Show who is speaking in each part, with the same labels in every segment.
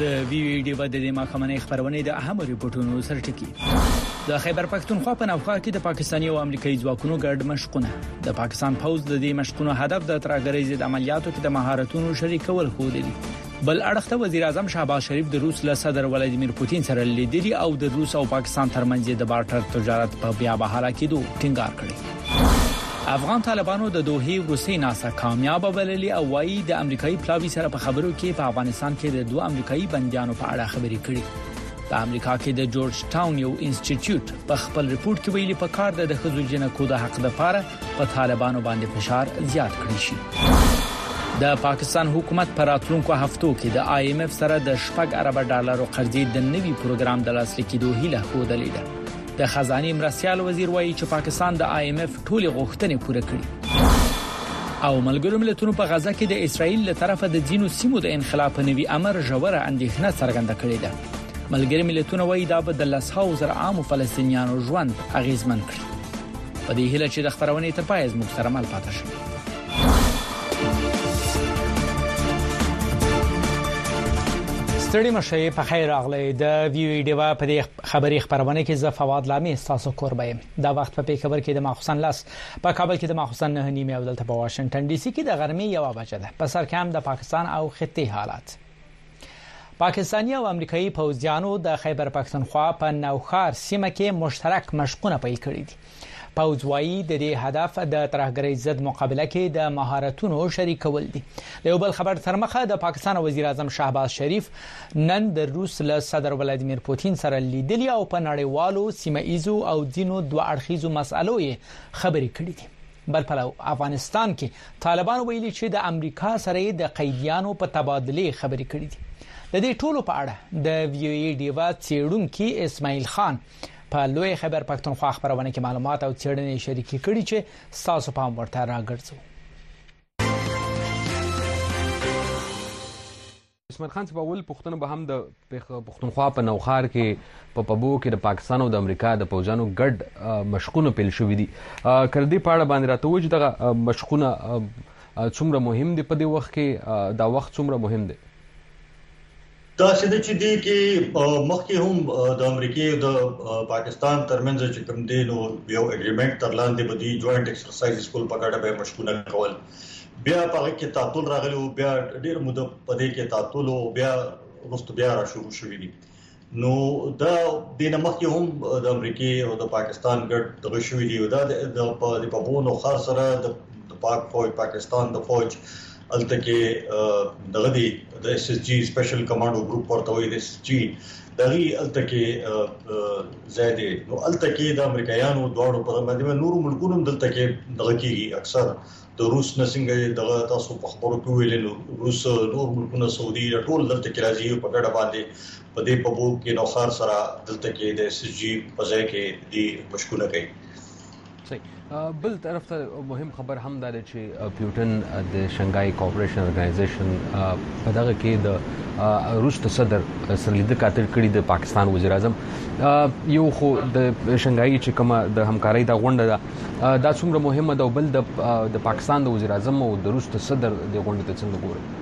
Speaker 1: د وی ډي و د ماخمنې خبرونه د اهم ریپورتونو سرټکی د خیبر پښتونخوا په نوخا کې د پاکستاني او امریکایي ځواکونو ګډ مشقونه د پاکستان پوز د دې مشقونو هدف د ترهګرۍ ضد عملیاتو کې د مهارتونو شریکول خو دي. بل اړخته وزیر اعظم شهباز شریف د روس له صدر ولادیمیر پوتین سره لیدلی او د روس او پاکستان ترمنځ د بارټر تجارت په بیا بحاله کېدو ټینګار کړی. افغان طالبانو د دوحې روسي ناسا کامیاب بللي او وايي د امریکایي پلاوی سره په خبرو کې په افغانستان کې د دوه امریکایي بنديانو په اړه خبرې کړې. په امریکا کې د جورج ټاون یو انسټیټیوټ په خپل ریپورت کې ویلي په کار د خزو جنکو د حق لپاره په طالبانو باندې فشار زیات کړی شي. د پاکستان حکومت پر راتلونکو هفتو کې د آی ایم اف سره د $6 ارب قرضې د نوي پروګرام د لاسلیک کېدو هیله خوده ده. د خزانه مرستيال وزیر وایي چې پاکستان د آی ایم اف ټولې غوښتنې پوره کړې. او ملګرو ملتونو په غزا کې د اسرایل له طرفه د ځینو سیمو د انخلاف نوي امر ژوره اندېښنه څرګنده کړې ده. ملګرو ملتونو وایي دا به د 100,000 عام فلسطینیانو ژوند اغیزمن کړي. په دې هیله چې د خبرونې تر پای زموږ سره مل پاتې شي. ستړي مشه په خیر راغلی د وی ډي و په دې خبري خبرونه کې ز فواد لامي تاسو کوربه دا وخت په خبر کې د ماخصن لاس په کابل کې د ماخصن 9:30 او دلته په واشنگټن ډي سي کې د غرمې 1 بجه ده. په سر کې هم د پاکستان او خطي حالات. پاکستاني او امریکایي پوځیانو د خیبر پښتونخوا په نوخار سیمه کې مشترک مشقونه پیل کړي دي. پوځ وايي د دې هدف د ترهګرۍ ضد مقابله کې د مهارتونو شریکول دي. له بل خبر تر مخه د پاکستان وزیر اعظم شهباز شریف نن د روس له صدر ولادیمیر پوتین سره لیدلی او په نړیوالو سیمایزو او دینو دوه اړخیزو مسالو یې خبرې کړې دي. بل په افغانستان کې طالبان ویلي چې د امریکا سره د قیدیانو په تبادله خبرې کړې دي. د دې ټولو په اړه د وی ډي و څېړونکو اسماعیل خان په لوی خیبر پښتونخوا خبرونه کې معلومات او څېړنې شریکې کړي چې تاسو په ورته راګرځو.
Speaker 2: اسماعیل خان په اول پښتون به هم د پښتونخوا په نوخار کې په پبو کې د پاکستان او د امریکا د پوځانو ګډ مشقونه پیل شوې دي. کړ دې پاړه باندې راته وځي دغه مشقونه څومره مهم دي په دې وخت کې دا وخت څومره مهم دی.
Speaker 3: دا چې دی کې مخکې هم د امریکای او د پاکستان ترمنځ چې کوم دی نو یو اګریمنت تر لاندې بدی جوائنٹ ایکسرسایز سکول په ګډه به مشقونه کول. بیا په کې تعطل راغلی او بیا ډیر مده په دې کې تعطل او بیا وروسته بیا را شروع شوې دي. نو دا د مخکې هم د امریکای او د پاکستان ګډ دغه شوې دي. دا د پبونو خاص سره د پاک فوج پاکستان د فوج الته کې دغه دی د اس اس جی سپیشل کمانډو ګروپ ورته وي د اس جی دغه الته کې زیاده نو الته کې د امریکایانو دوړو په باندې نور ملکونو دلته کې دغه کېږي اکثر د روس نسنګ دغه تاسو په خبرو کې ویل روس نور ملکونه سعودي ټول دلته کې راځي په ګډه باندې په دې په بو کې نوخار سره دلته کې د اس جی په ځای کې دی مشکونه کوي.
Speaker 2: بل طرف ته مهم خبر هم دا چې پیوټن د شنګای کوپریشن ارګنایزیشن په دغه کې د روس صدر سره لیدل کاتل کړي د پاکستان وزیر اعظم یو خو د شنګای چې کومه د همکارۍ د غونډه دا څومره مهمه ده. بل د پاکستان د وزیر اعظم او د روس صدر د غونډې ته څنګه ګوري.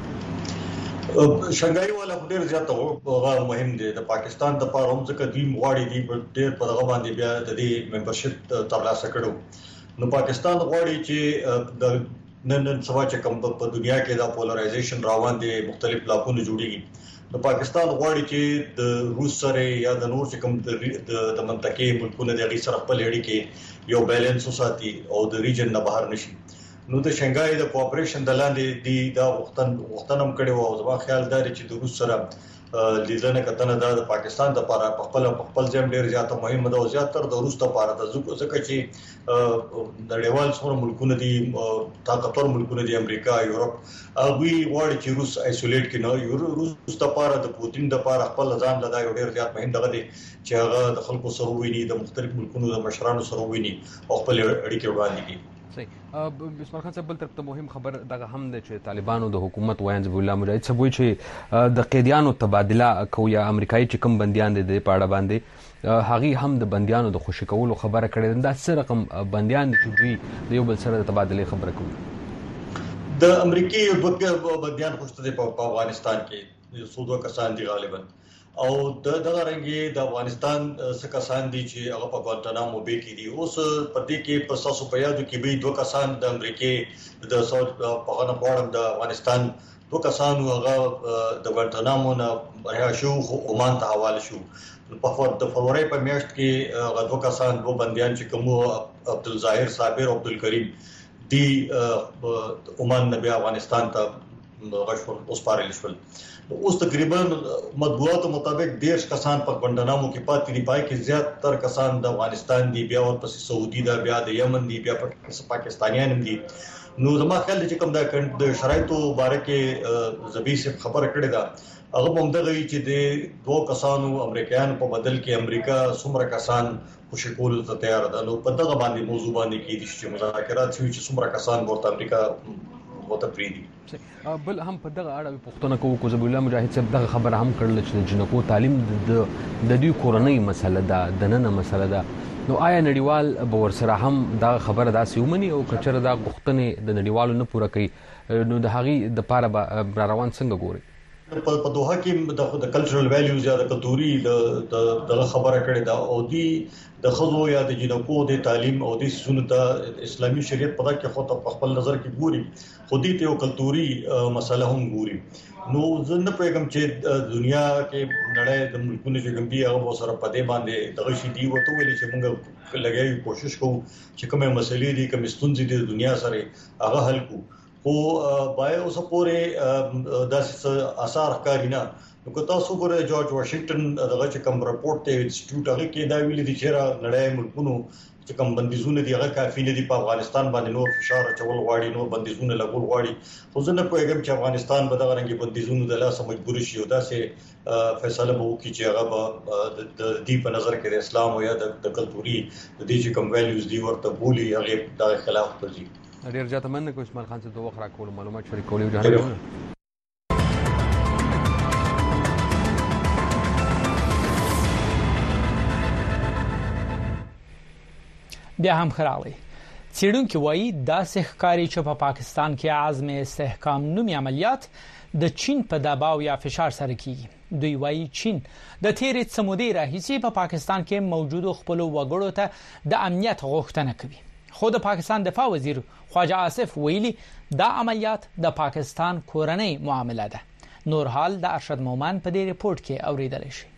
Speaker 3: شنګای ولا ډیر زیات مهم دي د پاکستان د پاره هم ځکه دوی غواړي دي ډیر په دغه باندې بیا د دې ممبرشپ ترلاسه کړو. نو پاکستان غواړي چې د نن سبا چې کوم په دنیا کې دا پولرایزیشن روان دي مختلف بلاکونه جوړیږي. نو پاکستان غواړي چې د روس سره یا د نور چې کوم د منطقې ملکونو د غي سره خپل اړیکې یو بیلانس وساتي او د ریجن نه بهر نشي. نو د شنګای د کوپریشن د لاندې دی دا وختنم کړي او زما خیال دی چې د روس سره لیدنه کتنه د پاکستان د لپاره خپل ځم ډیر زیاته مهمه ده او زیاتره د روس لپاره د ځکه چې نړیوال څومره ملکونه دي طاقتور ملکونه دي امریکا یورپ هغه غواړي چې روس ایسولیټ کړي. روس لپاره د پوتین لپاره خپل ځان لدا یو ډیر زیات مهم دغه دي چې هغه د خلکو سره ویني د مختلف ملکونو د مشرانو سره ویني او خپل اړیکې وړاندې کړي.
Speaker 2: اسماعیل خان صاحب بل طرف ته مهم خبر دغه هم ده چې طالبانو د حکومت وایي ذبیح الله مجاهد صاحب وایي چې د قیدیانو تبادله کوي یا امریکایي چې کوم بنديان دي د پاړه باندې هغه هم د بنديانو د خوشی کولو خبره کړې ده. دا څه رقم بنديان دي چې دوی د یو بل سره د تبادله خبره کوي.
Speaker 3: د امریکای یو دوه بنديان خوشته په افغانستان کې سودو کسان دي غالبا او دغه رنګي د افغانستان څخه کسان دي چې هغه په ګوانتانامو بې کې دي. اوس په دې کې په تاسو په یادو کې به 2 کسان د امریکای د ساوث په غنه غواړم د افغانستان 2 کسان هغه د ګوانتانامو نه رها شو عمان ته حواله شو. په فروری په میاشت کې هغه 2 کسان 2 بنديان چې کوم عبدالظاهر صابر او عبدالکریم دی عمان نه بیا افغانستان ته غشول اوس پارل شول. اوس تقریبا مطبوعاتو مطابق 10 کسان په ګوانتانامو کې پاتې دي. پای کې زیات تر کسان د افغانستان دي، بیا ورپسې سعودي دا، بیا د یمن دي، بیا پاکستانیان دي. نو زما خیال چې کوم د شرایطو باره کې زبی سے خبره کړې ده هغه هم دغه چې د 2 کسانو امریکایانو په بدل کې امریکا څومره کسان خوشی کول ته تیار ده. نو په دغه باندې موضوع باندې کې دي چې مذاکرات شي چې څومره کسان ورته امریکا وته پریدي.
Speaker 2: بل هم په دغه اړه پوښتنه کوو کو زبی الله مجاهد صاحب دغه خبره هم کړل چې جنکو تعلیم د دې کورنۍ مسله ده، د نن مسله ده. نو آیا نړیوال به ورسره هم دا خبره داسې ومني او کچره دا غوښتنې د نړیوالو نه پوره کوي نو د هغې د پاره به روان څنګه ګوري؟
Speaker 3: په دوحه کې د کلچرل ویلیوز یا د کلتوري د خبره کړې ده او د خزو یا د جنکو د تعلیم او د سنت اسلامي شریعت په دغه کې خو په خپل نظر کې ګوري، خو دې ته یو کلتوري مسله هم ګوري. نو زه نه پوهیږم چې دنیا کې نړۍ د ملکونو چې کوم دي هغه سره په دې باندې دغه شی دی وته ویل چې موږ لګیو کوشش کوو چې کومه مسلې دي کوم ستونزې دي د دنیا سره هغه حل کوو. خو بای اوس پورې داسې اثر ښکاري نه. نو که تاسو ګورئ جورج واشنگټن دغه چې کوم راپورټ ته انسټیټیوټ هغه کې دا ویلي دي چې نړۍ ملکونو چې کوم بندیزونه دي هغه کافي نه دي په افغانستان باندې نور فشار اچول غواړي، نور بندیزونه لګول غواړي. خو زه نه پوهیږم چې افغانستان به دغه رنګي بندیزونه د لاسه مجبور شي او داسې فیصله به وکړي چې هغه به د دې په نظر کې د اسلام او یا د کلتوري د دې چې کوم ویلیوز دي ورته بولي هغه د خلاف ورزي.
Speaker 2: ډیر زیات مننه کوم اسماعیل خان صاحب د وخت راکول معلومات شریکول او جهانونه.
Speaker 1: بیا هم خراوي څېړونکو وایي داسې ښکاري چې په پاکستان کې عزم استحکام نومي عملیات د چین په دباو یا فشار سره کیږي. دوی وایي چین د تیرې څه مودې راهیسې په پاکستان کې موجودو خپل وګړو ته د امنیت غوښتنه کوي. خو د پاکستان دفاع وزیر خواجه آصف ویلي دا عملیات د پاکستان کورنۍ معامله ده. نور حال د ارشد مومن په دې ریپورت کې اوریدل شي.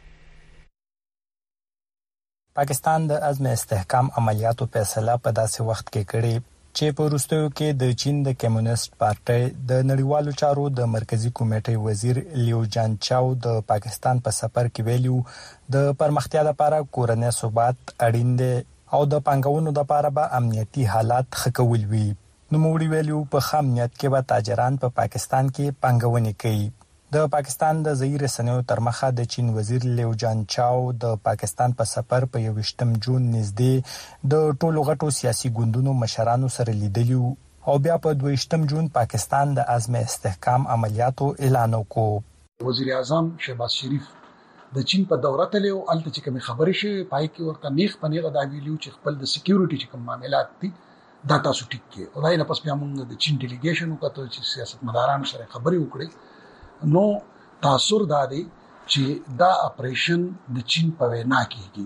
Speaker 4: پاکستان د عزم استحکام عملیاتو فیصله په داسې وخت کې کړې چې په وروستیو کې د چین د کمیونست پارټۍ د نړیوالو چارو د مرکزی کمیټې وزیر لیو جان چاو د پاکستان په سفر کې ویلو د پرمختیا لپاره کورنۍ ثبات اړین دی او د پنګونو لپاره به امنیتي حالات ښه کول وي. نو موږ ویلو په خامنیت کې به تاجران په پاکستان کې پنګونې کوي. د پاکستان د ځای رسنیو تر مخه د چین وزیر لیو جان چاو د پاکستان په سفر په 21 جون نږدې د ټولو غټو سیاسي ګوندونو مشرانو سره لیدلی او بیا په 22 جون پاکستان د عزم استحکام عملیاتو اعلان وکړ.
Speaker 5: وزیر اعظم شهباز شریف د چین په دوره تلو الته چې کوم خبرې شي پای کې ورته نیغ پنیغه دا ویلو چې خپل د سکیورټي چې کوم معاملات دي دا تاسو ټیک کې او دا نه پس بیا موږ د چین ډیلیګیشن وکړو چې سیاستمدارانو سره خبرې وکړي. نو تاثر دا دی چې دا اپریشن د چین په وینا کېږي.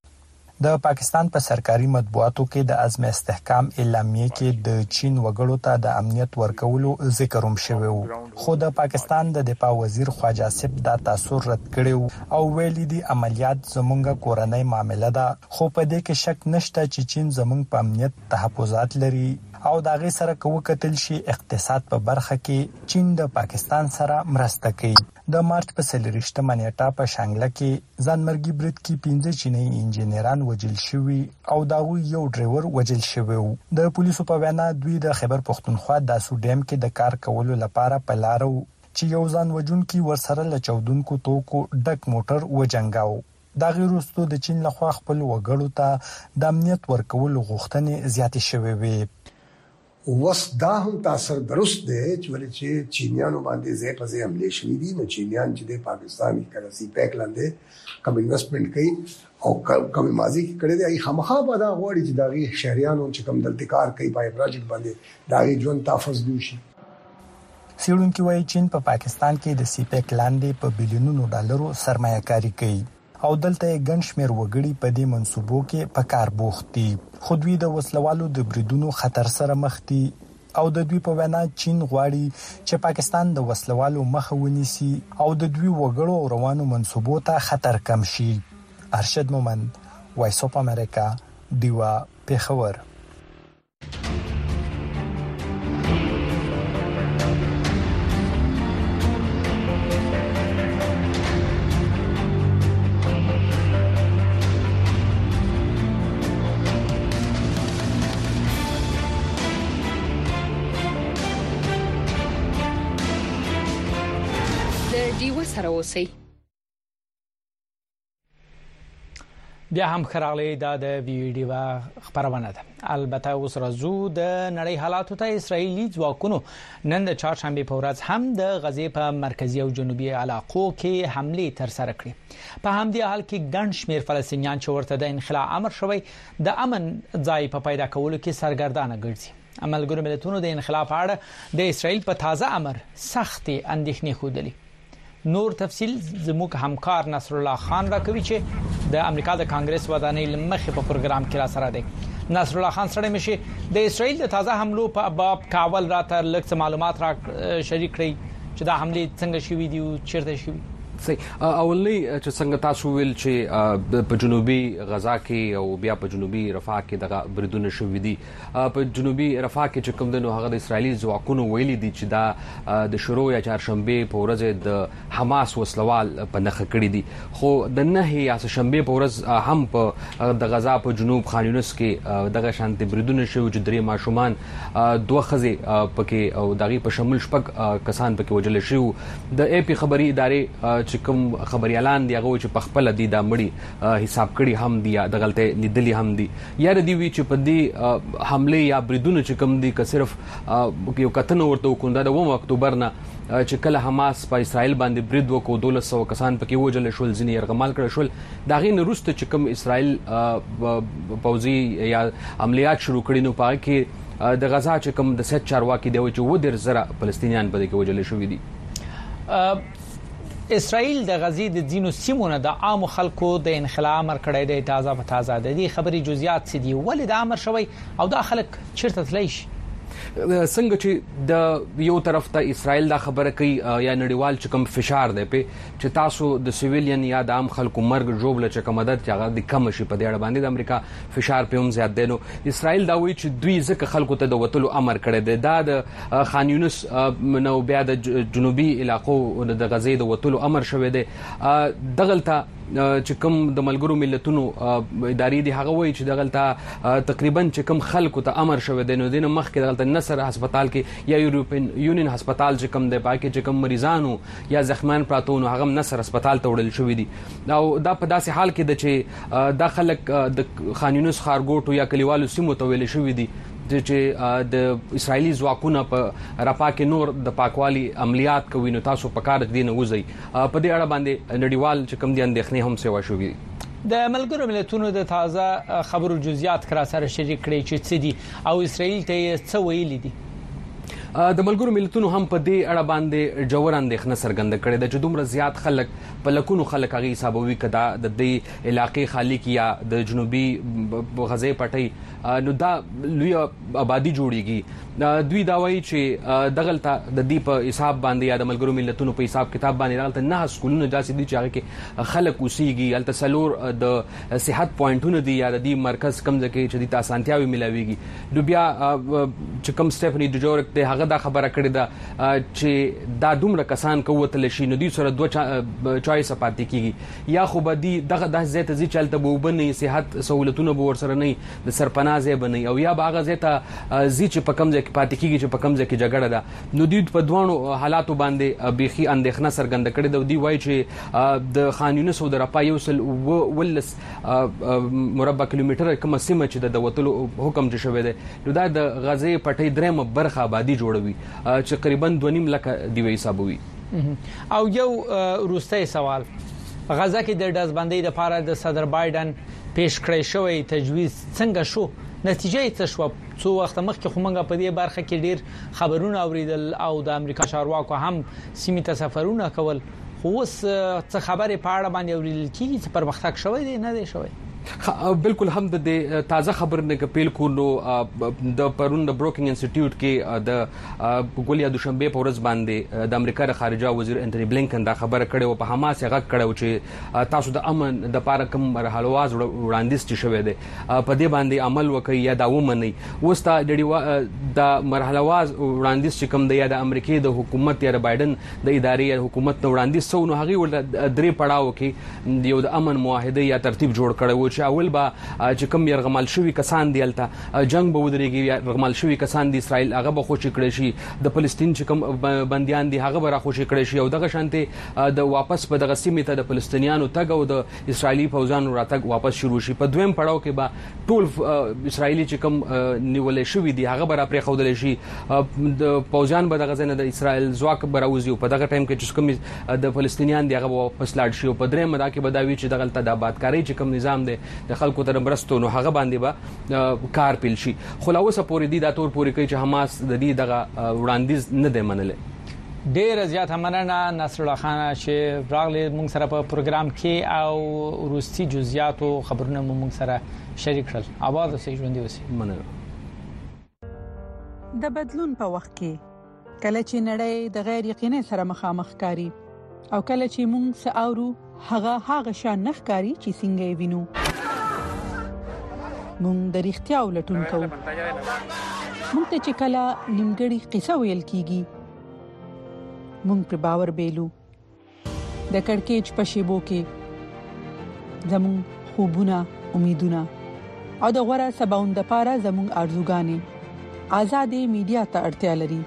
Speaker 4: د پاکستان په سرکاري مطبوعاتو کې د عزم استحکام اعلامیه کې د چین وګړو ته د امنیت ورکولو ذکر هم شوی و. خو د پاکستان د دفاع وزیر خواجه آصف دا تاثر رد کړی او ویلي دي عملیات زمونږه کورنۍ معامله ده، خو په دې کې شک نشته چې چین زمونږ په امنیت تحفظات لري او دا غي سره کوو کتل شي اقتصاد په برخه کې چین د پاکستان سره مرسته کوي. د مارچ په 23 نیټه په شانګله کې ځانمرګي برید کې 15 چینی انجنیران وژل شوي او دا یو ډرایور وژل شوی و. د پولیسو په وینا دوی د خیبر پختونخوا د سوډیم کې د کار کولو لپاره په لارو چې یو ځان وجونکي ورسره لچودونکو توکو ډک موټر وجنګاو. دا غیرستو د چین لخوا خپل وګړو ته د امنیت ورکول غوښتنې زیاتې شوې وي.
Speaker 6: وس دا هم تاثر درست دی چې ولې چې چینیانو باندې ځای په ځای حمله شوې دي. نو چینیان چې د پاکستاني کرنسي پیک لاندې کوم انویسټمنټ کوي او کوم ماضي کې کړي دي خامخا به دا غواړي چې داغي شهريانو چې کوم دلته کار کوي پای پروجیکټ باندې داغي ژوند تحفظ دی شي.
Speaker 4: سیړونکو وايي چین په پاکستان کې د سیپیک لاندې په بلیونونو ډالرو سرمایه کاری کوي او دلته ګڼ شمېر وګړي په دې منصوبو کې په کار بوخت دي. خو دوی د وسلوالو د بریدونو خطر سره مخ دي او د دوی په وینا چین غواړي چې پاکستان د وسلوالو مخه ونیسي او د دوی وګړو او روانو منصوبو ته خطر کم شي. ارشد مومند، وایس اف امریکا، دیوا، پیښور.
Speaker 7: سره اوسئ.
Speaker 1: بیا هم خراغلی دا د ویډیو خبرونه ده. البته اوس راځو د نړۍ حالاتو ته. اسرایلی ځواکونو نن د چهارشنبه په ورځ هم د غزې په مرکزی او جنوبي علاقو کې حمله تر سره کړې. په همدې حال کې ګڼ شمېر فلسطینیان چې ورته د انخلاء امر شوی د امن ځای په پیدا کولو کې سرګردانه ګرځي. ملګرو ملتونو د انخلاء په اړه د اسرایل په تازه امر سختې اندېښنې خوده. نور تفصیل زموږ همکار نصر الله خان راکوي چې د امریکا د کانګرس ودانۍ لمخې په پروګرام کې را سره دی. نصر الله خان سره مشه د اسرایل د تازه حملو په باب کاول راته لږ معلومات را شریک کړي چې دا حمله څنګه شوې دي او چیرته شوې.
Speaker 2: اولنی چې څنګه تاسو ویل چې په جنوبي غزا کې او بیا په جنوبي رفح کې دغه بریدونه شوې دي. په جنوبي رفح کې چې کوم دنو هغه د اسرایلی ځواکونو ویلي دي چې دا د شروع یا چهارشنبه په ورځ د حماس وسلوال په نخښه کړی دي. خو د نه یا شنبه په ورځ هم په د غزا په جنوب خان یونس کې دغه شانتي بریدونه شوي چې درې ماشومان دوه خزې پکې او دغه په شمول شپږ کسان پکې وژل شوي. د اي پی خبري ادارې چې کوم خبريالان دی هغه چې په خپل د مړي حساب کړي هم دی د غلطه لیدلي هم دي یا د دی وی چې په دې حمله یا بریدونه چې کوم دي که صرف یو کتنه ورته وکونده د 1 اکتوبر نه چې کله حماس په اسرائیل باندې برید وکړو 1200 کسان پکې وژل شول ځینې يرغمال کړل شول. دا غي نورسته چې کوم اسرائیل پوزي یا عملیات شروع کړي نو پاره کې د غزا چې کوم د سید چارواکي دی چې و در زره فلسطینیان په دې کې وژل شوې دي.
Speaker 1: اسرائیل د غزې د دینو سیمونه د عام خلکو د انخلاء امر کړی دی. تازه په تازه د دې خبري جزئیات څه دي، ولې د امر شوی او دا خلک چیرته تللی شي؟
Speaker 2: څنګه چې د یو طرف ته اسرائیل دا خبره کوي یا نړیوال چې کوم فشار دی په چې تاسو د سیویلین یا د عام خلکو مرګ جوړل چې کوم مدد چې هغه د کم شي په دې اړه باندې د امریکا فشار په هم زیات دی. نو اسرائیل دا وایي چې دوی ځکه خلکو ته د وټلو امر کړی دی. دا د خان یونس نو بیا د جنوبي علاقو د غزې د وټلو امر شوی دی. دغلطه چې کوم د ملګرو ملتونو ادارې دي هغه وایي چې دغلطه تقریبا چې کوم خلکو ته امر شوی دی نو دینه مخکې دغلطه نصر هسپتال کې یا یورپین یونین هسپتال چې کوم د پاکي چې کوم مریضانو یا زخمیان پراتونو هغه نصر هسپتال ته وړل شوی دي. او دا په داسې حال کې د چې دا خلک د خان یونس خارګوټو یا کلیوالو سیمو ته ویل شوی دي چې د اسرایلی ځواکونو په رفح کې نور د پاکوالي عملیات کوي نو تاسو په کار دي نه وځي. په دې اړه باندې نړیوال چې کوم دي اندېښنې هم سیوا شوې.
Speaker 1: د ملګرو ملتونو د تازه خبرو جزئیات کرا سره شریک کړي چې څه دي او اسرائیل ته څه ویلي دي.
Speaker 2: د ملګرو ملتونو هم په دې اړه باندې جوړ اندېښنه څرګنده کړې ده چې دومره زیات خلک په لکونو خلک هغه حسابوي کدا د دې علاقې خالق یا د جنوبي غزې پټي نو دا لوی آبادی جوړیږي. دوی دا وایي چې دغلطه د دې په حساب باندې یا د ملګرو ملتونو په حساب کتاب باندې دغلطه نه سکولونه داسې دي چې هغه کې خلک اوسېږي الته سلور د صحت پوینټونه دي یا د دې مرکز کم ځکه چې د اسانتیاوي ملاويږي. نو بیا چې کوم سټيفني ډجورک ته هغه دا خبره کړې ده چې دا دومره کسان کوتل شي نو دوی سره دوه چوایس پاتې کیږي یا خو به دي دغه د زیات زی چلته وبني صحت سہولتونه به ورسره نه د سرپنازه بني او یا باغه زیته زی چې په کم ځای کې پاتې کیږي چې په کم ځای کې جګړه ده. نو دوی په دوانو حالاتو باندې بيخي اندېښنه څرګنده کړې ده. دوی وایي چې د خان یونس او د رپا یوسل ولس مربع کیلومتر کوم سیمه چې د وټلو حکم چې شوی دی نو دا د غزې پټي درېمه برخه آبادی جوړوي چې تقریبا 2.5 لک دی حسابوي.
Speaker 1: او یو روستي سوال، غزا کې د دزبندۍ لپاره د صدر بایدن پیش کړی شوی تجویز څنګه شو نتیجه څه شو؟ څو وخت مخکې خو موږ په دې برخه کې ډیر خبرونه اوریدل او د امریکا چارواکو هم سیمې ته سفرونه کول، خو اوس څه خبرې په اړه باندې اوریدل کیږي چې پرمختګ شوی دی نه دی شوی؟
Speaker 2: بالکل هم د تازه خبرونه کپیل کو نو د پرون د بروکینګ انسټیټیوټ کې د ګولیا دوشنبه په ورځ باندې د امریکا د خارجه وزیر انټونی بلینکن دا خبره کړې او په حماس هغه کړو چې تاسو د امن د پاره کوم مرحله واز وړاندیز چې شوی دی په دې باندې عمل وکړي یا دا ومني. وستا د مرحله واز وړاندیز چې کوم دی یا د امریکای د حکومت یا د بایدن د ادارې حکومت نو وړاندیز سو نو هغه ول درې پړاو کې یو د امن معاهده یا ترتیب جوړ کړو چې اول با چې کوم يرغمل شوی کسان دی الته جنگ به ودرېږي یا يرغمل شوی کسان دی اسرائیل هغه به خوشی کړي شي، د فلسطین چې کوم بنديان دي هغه به را خوشی کړي شي او دغه شانته د واپس په دغه سیمه ته د فلسطینیانو تګ او د اسرائیلی فوجانو راتګ واپس شروع شي. په دویم پړاو کې به ټول اسرائیلی چې کوم نیولې شوی دی هغه به را پرې خودل شي، د فوجان به دغه ځنه د اسرائیل ځواک براوزي په دغه ټایم کې چې کوم د فلسطینیان دی هغه واپس لاړ شي او په دریم مدا کې به دا وی چې دغه د آبادکاری چې کوم نظام دی د خلکو تر مرستو نو هغه باندې به کار پیل شي. خلاصه پوری دی دا تور پوری کوي چې حماس د دې دغه وړاندیز نه دی منلې.
Speaker 1: ډیر زیات مننه نصر الله خان چې راغلی موږ سره په پروګرام کې او روسي جزئیات او خبرونه موږ سره شریک کړل. آواز اوسې ژوندۍ اوسې.
Speaker 2: مننه.
Speaker 7: د بدلون په وخت کې کله چې نړۍ د غیر یقیني سره مخامخ کاری او کله چې موږ ساورو هغه شان نخکاری چې څنګه وینو مونږ د اړتیا ولټون کوو. مونږ ته چې کله نیمګړی قصه ویل کیږي مونږ پر باور بیلو. د کڑکېچ په شیبو کې زمون خوبونه، امیدونه او د غوړه سباوند لپاره زمون ارزوګانې آزادې میډیا ته اړتیا لري.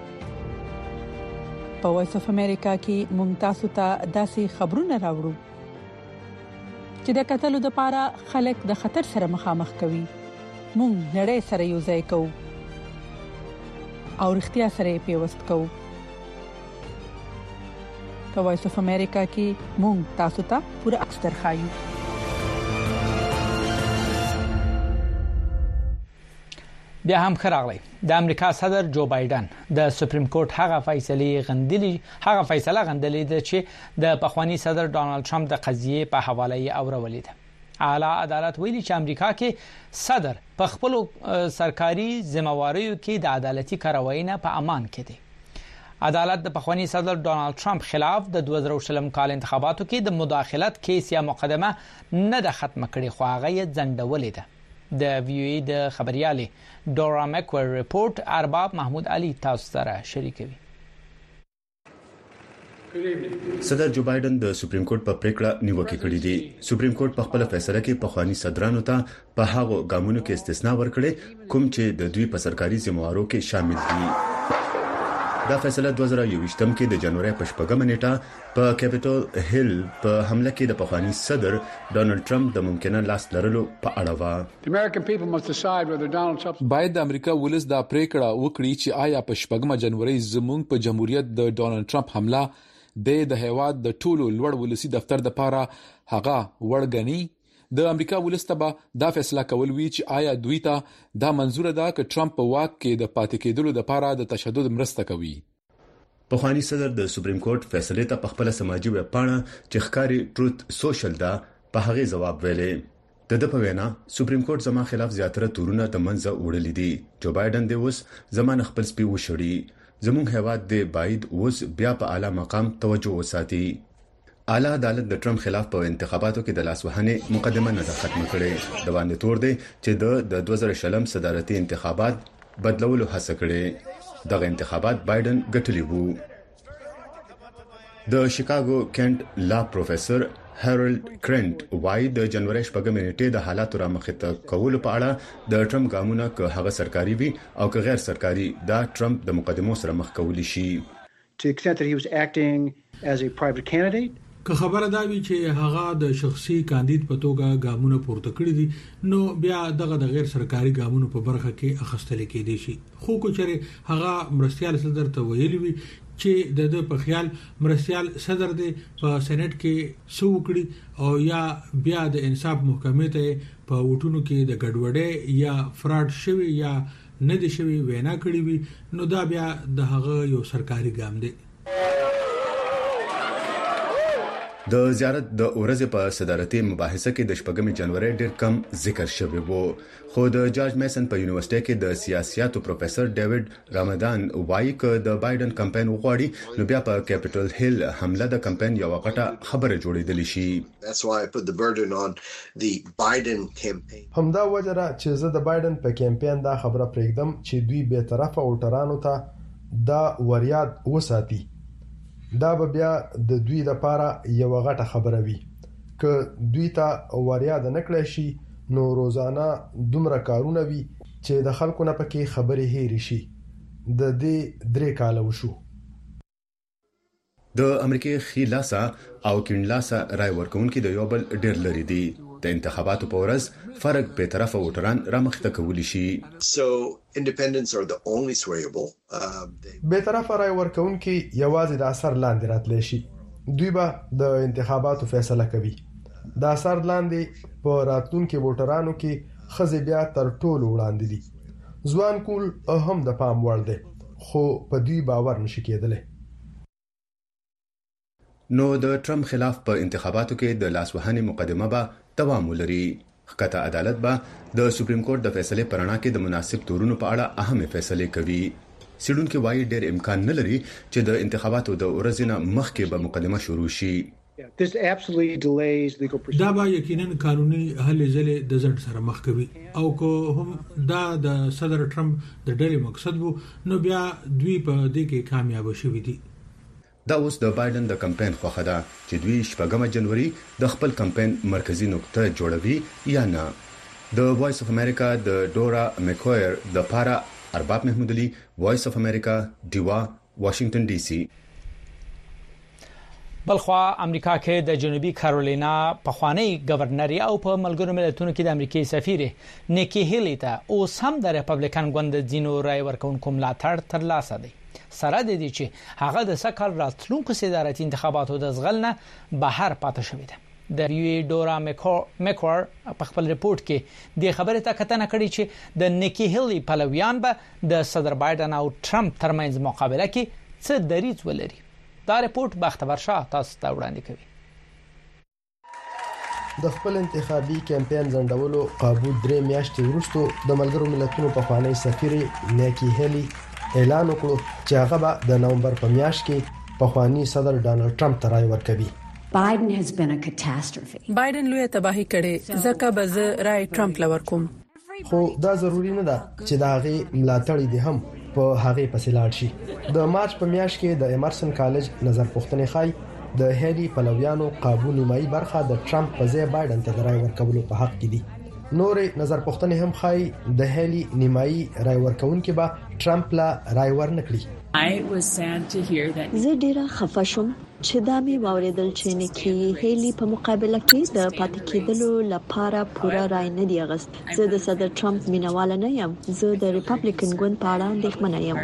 Speaker 7: په وایس اف امریکا کې مونږ تاسو ته داسې خبرونه راوړو چې د قتلو د لپاره خلک د خطر سره مخامخ کوي. مونږ نړۍ سره یو ځای کوو او اړتیا سره پیوست کوو. په وایس اف امریکا کې مونږ تاسو ته پوره عکس درخایو.
Speaker 1: بیا هم خراغلی د امریکا صدر جو بایدن د سپریم کورټ هغه فیصله غندلې ده چې د پخوانی صدر ډانلډ ټرمپ د قضیې په حواله یې اورولې ده. اعلی عدالت ویلي چې امریکا کې صدر په خپل سرکاري ذمہواریو کې د عدالتي کاروایی نه په امان کې دی. عدالت د پخوانی صدر ډانلډ ټرمپ خلاف د 2020 کال انتخاباتو کې د مداخلت کیس یا مقدمه نه د ختم کړي خو هغه یې ځنډولې ده. د وی او ای د خبريالې دورا مکور ریپورت ارباب محمود علي تاسو سره شریکوي.
Speaker 8: صدر جو بایدن د سپریم کورټ په پریکړه نیوکه کړې دي. سپریم کورټ په خپل فیصله کې پخوانی صدرانو ته په هغو ګامونو کې استثناء ورکړي کوم چې د دوی په سرکاري ذمہوارو کې شامل دي. دا فیصله 2021 کې د جنوري په 8 نیټه په کیپټل هیل په حمله کې د پخوانی صدر ډانلډ ټرمپ د ممکنه لاس لرلو په اړه و.
Speaker 9: باید د امریکا ولس دا پریکړه وکړي چې آیا په 8 جنوري زموږ په جمهوریت د ډانلډ ټرمپ حمله د هیواد د ټولو لوړ ولسی دفتر د پاره هغه وړګنی. د امریکا ولستبه دا فیصله کول وی چې آیا دوی ته دا منزور ده چې ټرمپ په واک کې د پاتې کېدلو لپاره د تشدد مرسته کوي.
Speaker 8: پخوانی صدر د سپریم کورټ فیصله ته په خپل سماجی ویب پاڼه چې ښکاری ټروت سوشل دا په هغه جواب ویلې. د په وینا سپریم کورټ زما خلاف زیاتره تورونه د منځه وړلې دي. جو بایدن د اوس زمانه خپل سپی وشړي. زموږ هیواد د باید اوس بیا په اعلی مقام توجه وساتي. اعلی عدالت د ټرمپ خلاف په انتخاباتو کې د لاسوهنې مقدمه نه ختم کړي. د باندې تور دی چې د 2020 صدارتي انتخابات بدلولو هڅه کړي. دغه انتخابات بایدن ګټلی وو. د شیکاګو کینټ لا پروفیسور هرالد کرنټ وای د جنوري 8 نیټې د حالاتو را مخته کولو په اړه د ټرمپ ګامونه که هغه سرکاري وي او که غیر سرکاري دا ټرمپ د مقدمو سره مخ کولی شي.
Speaker 10: To extent that he was acting as a private candidate
Speaker 11: که خبره دا وی چې هغه د شخصي کاندید په توګه ګامونه پورته کړی دي نو بیا دغه د غیر سرکاري ګامونو په برخه کې اخستل کېدي شي. خو کو چېرې هغه مرستيال صدر ته ویلي وي چې د په خیال مرستيال صدر دی په سېنات کې سو کړی او یا بیا د انصاف محکمې ته په وټونو کې د ګډوډۍ یا فراډ شوی یا نه دي شوی وینا کړی وي نو دا بیا د هغه یو سرکاري ګام دی.
Speaker 8: د زیارت د اورزې په صدارتي مباحثه کې د 8 جنوري ډېر کم ذکر شوی وو خو د جارج میسن په یونیورسيټي کې د سیاسياتو پروفیسور ډیوډ رامدان وایي چې د بایدن کمپاین وغوړي نو بیا په کیپټل هیل حمله د کمپاین یو غټه خبره جوړېدل شي.
Speaker 12: همدا وجره چې زه د بایدن په کمپاین دا خبره پرېږدم چې دوی به طرفه وټرانو ته دا وریاد وساتي. دا به بیا د دوی لپاره یو غټه خبره وي ک دوی ته وریاد نه کړی شي نو روزانه دومره کارونه وي چې د خلکو نه پکې خبرې هېري شي. د دې 3 کال وشو.
Speaker 8: د امریکای خلاصه او کینلاسه رای ورکونکو د یو بل ډېر لري دي. د انتخاباتو په ورځ فرق به طرفه وټران رامخته کولی شي.
Speaker 13: Independents are the only swayable.
Speaker 12: به طرفه رای ورکونکو یوازې د اثر لاندې راتلی شي. دوی به د انتخاباتو فیصله کوي. د اثر لاندې په راتلونکو وټرانو کې خزه بیا تر ټولو وړاندې دي. ځوان کول هم د پام وړ دي خو په دوی باور نشي کېدلی.
Speaker 8: نو د ټرمپ خلاف په انتخاباتو کې د لاسوهنې مقدمه به دوام ولري. ښکته عدالت به د سپریم کورټ د فیصلې پرانا کې د مناسب تورونو په اړه اهمه فیصله کوي. سیډونکو وايي ډېر امکان نه لري چې د انتخاباتو د ورځې نه مخکې به مقدمه شروع شي.
Speaker 11: دا به یقینا قانوني هلې ځلې د ځنډ سره مخ کوي او که هم دا د صدر ټرمپ د ډېر مقصد وو نو بیا دوی په دې کې کامیاب شوي دي.
Speaker 8: دا اوس د بایدن د کمپاین خوخه ده چې دوی 8 جنوري د خپل کمپاین مرکزی نقطه جوړوي یا نه. د وایس اف امریکا د ډورا میکویر د پارا ارباب محمود علي، وایس اف امریکا، دیوا، واشنگټن ډي سي.
Speaker 1: بلخوا امریکا کې د جنوبي کارولینا پخوانی گورنر او په ملګرو ملتونو کې د امریکای سفیر نیکی هیلی ته اوس هم د ریپبلیکن ګوند ځینو رای ورکونکو ملاتړ ترلاسه دی. سره د دې چې هغه د سکهال راتلونکو صدارتي انتخاباتو د ځغلنه بهر پاتې شوې ده. د یو ډورا میکور په خپل ریپورت کې د خبرې ته کتنه کړې چې د نیکی هیلی پلویان به د صدر بایدن او ټرمپ ترمنځ مقابله کې څه دریځ ولري. دا ریپورت بختور شاه تاسو ته وړاندې کوي.
Speaker 12: د خپل انتخابي کمپاین ځندولو قابو 3 میاشتې وروسته د ملګرو ملتونو پخوانی سفیر نیکی هیلی اعلان وکړ چې هغه به د نومبر په میاشت کې پخوانی صدر ډانلډ ټرمپ ته رای ورکوي.
Speaker 14: Biden has been a catastrophe.
Speaker 7: بایدن لوی تباہی کړي ځکه به زه رای ټرمپ لور کوم.
Speaker 12: خو دا ضروری نه ده چې دا غي ملاتړي دي هم په هغه پسې لاړ شي. د مارچ په میاشت کې د امرسن کالج نظر پوښتنې خای د هیلی پلویانو قابو نیمایي برخه د ټرمپ په ځای بایدن ته رای ورکولو په حق کې دي. نورې نظر پوښتنې هم خای د هیلی نیمایي رای ورکونکو به ټرمپ لا رای ورنکړي.
Speaker 15: زه ډیره خفه شوم چې دا مې واوریدل چې نیکی هیلی په مقابله کې د پاتې کېدلو لپاره پوره رای نه دی اغست. زه د صدر ټرمپ مینوال نه یم. زه د ریپبلیکن ګوند په اړه اندېښمنه یم.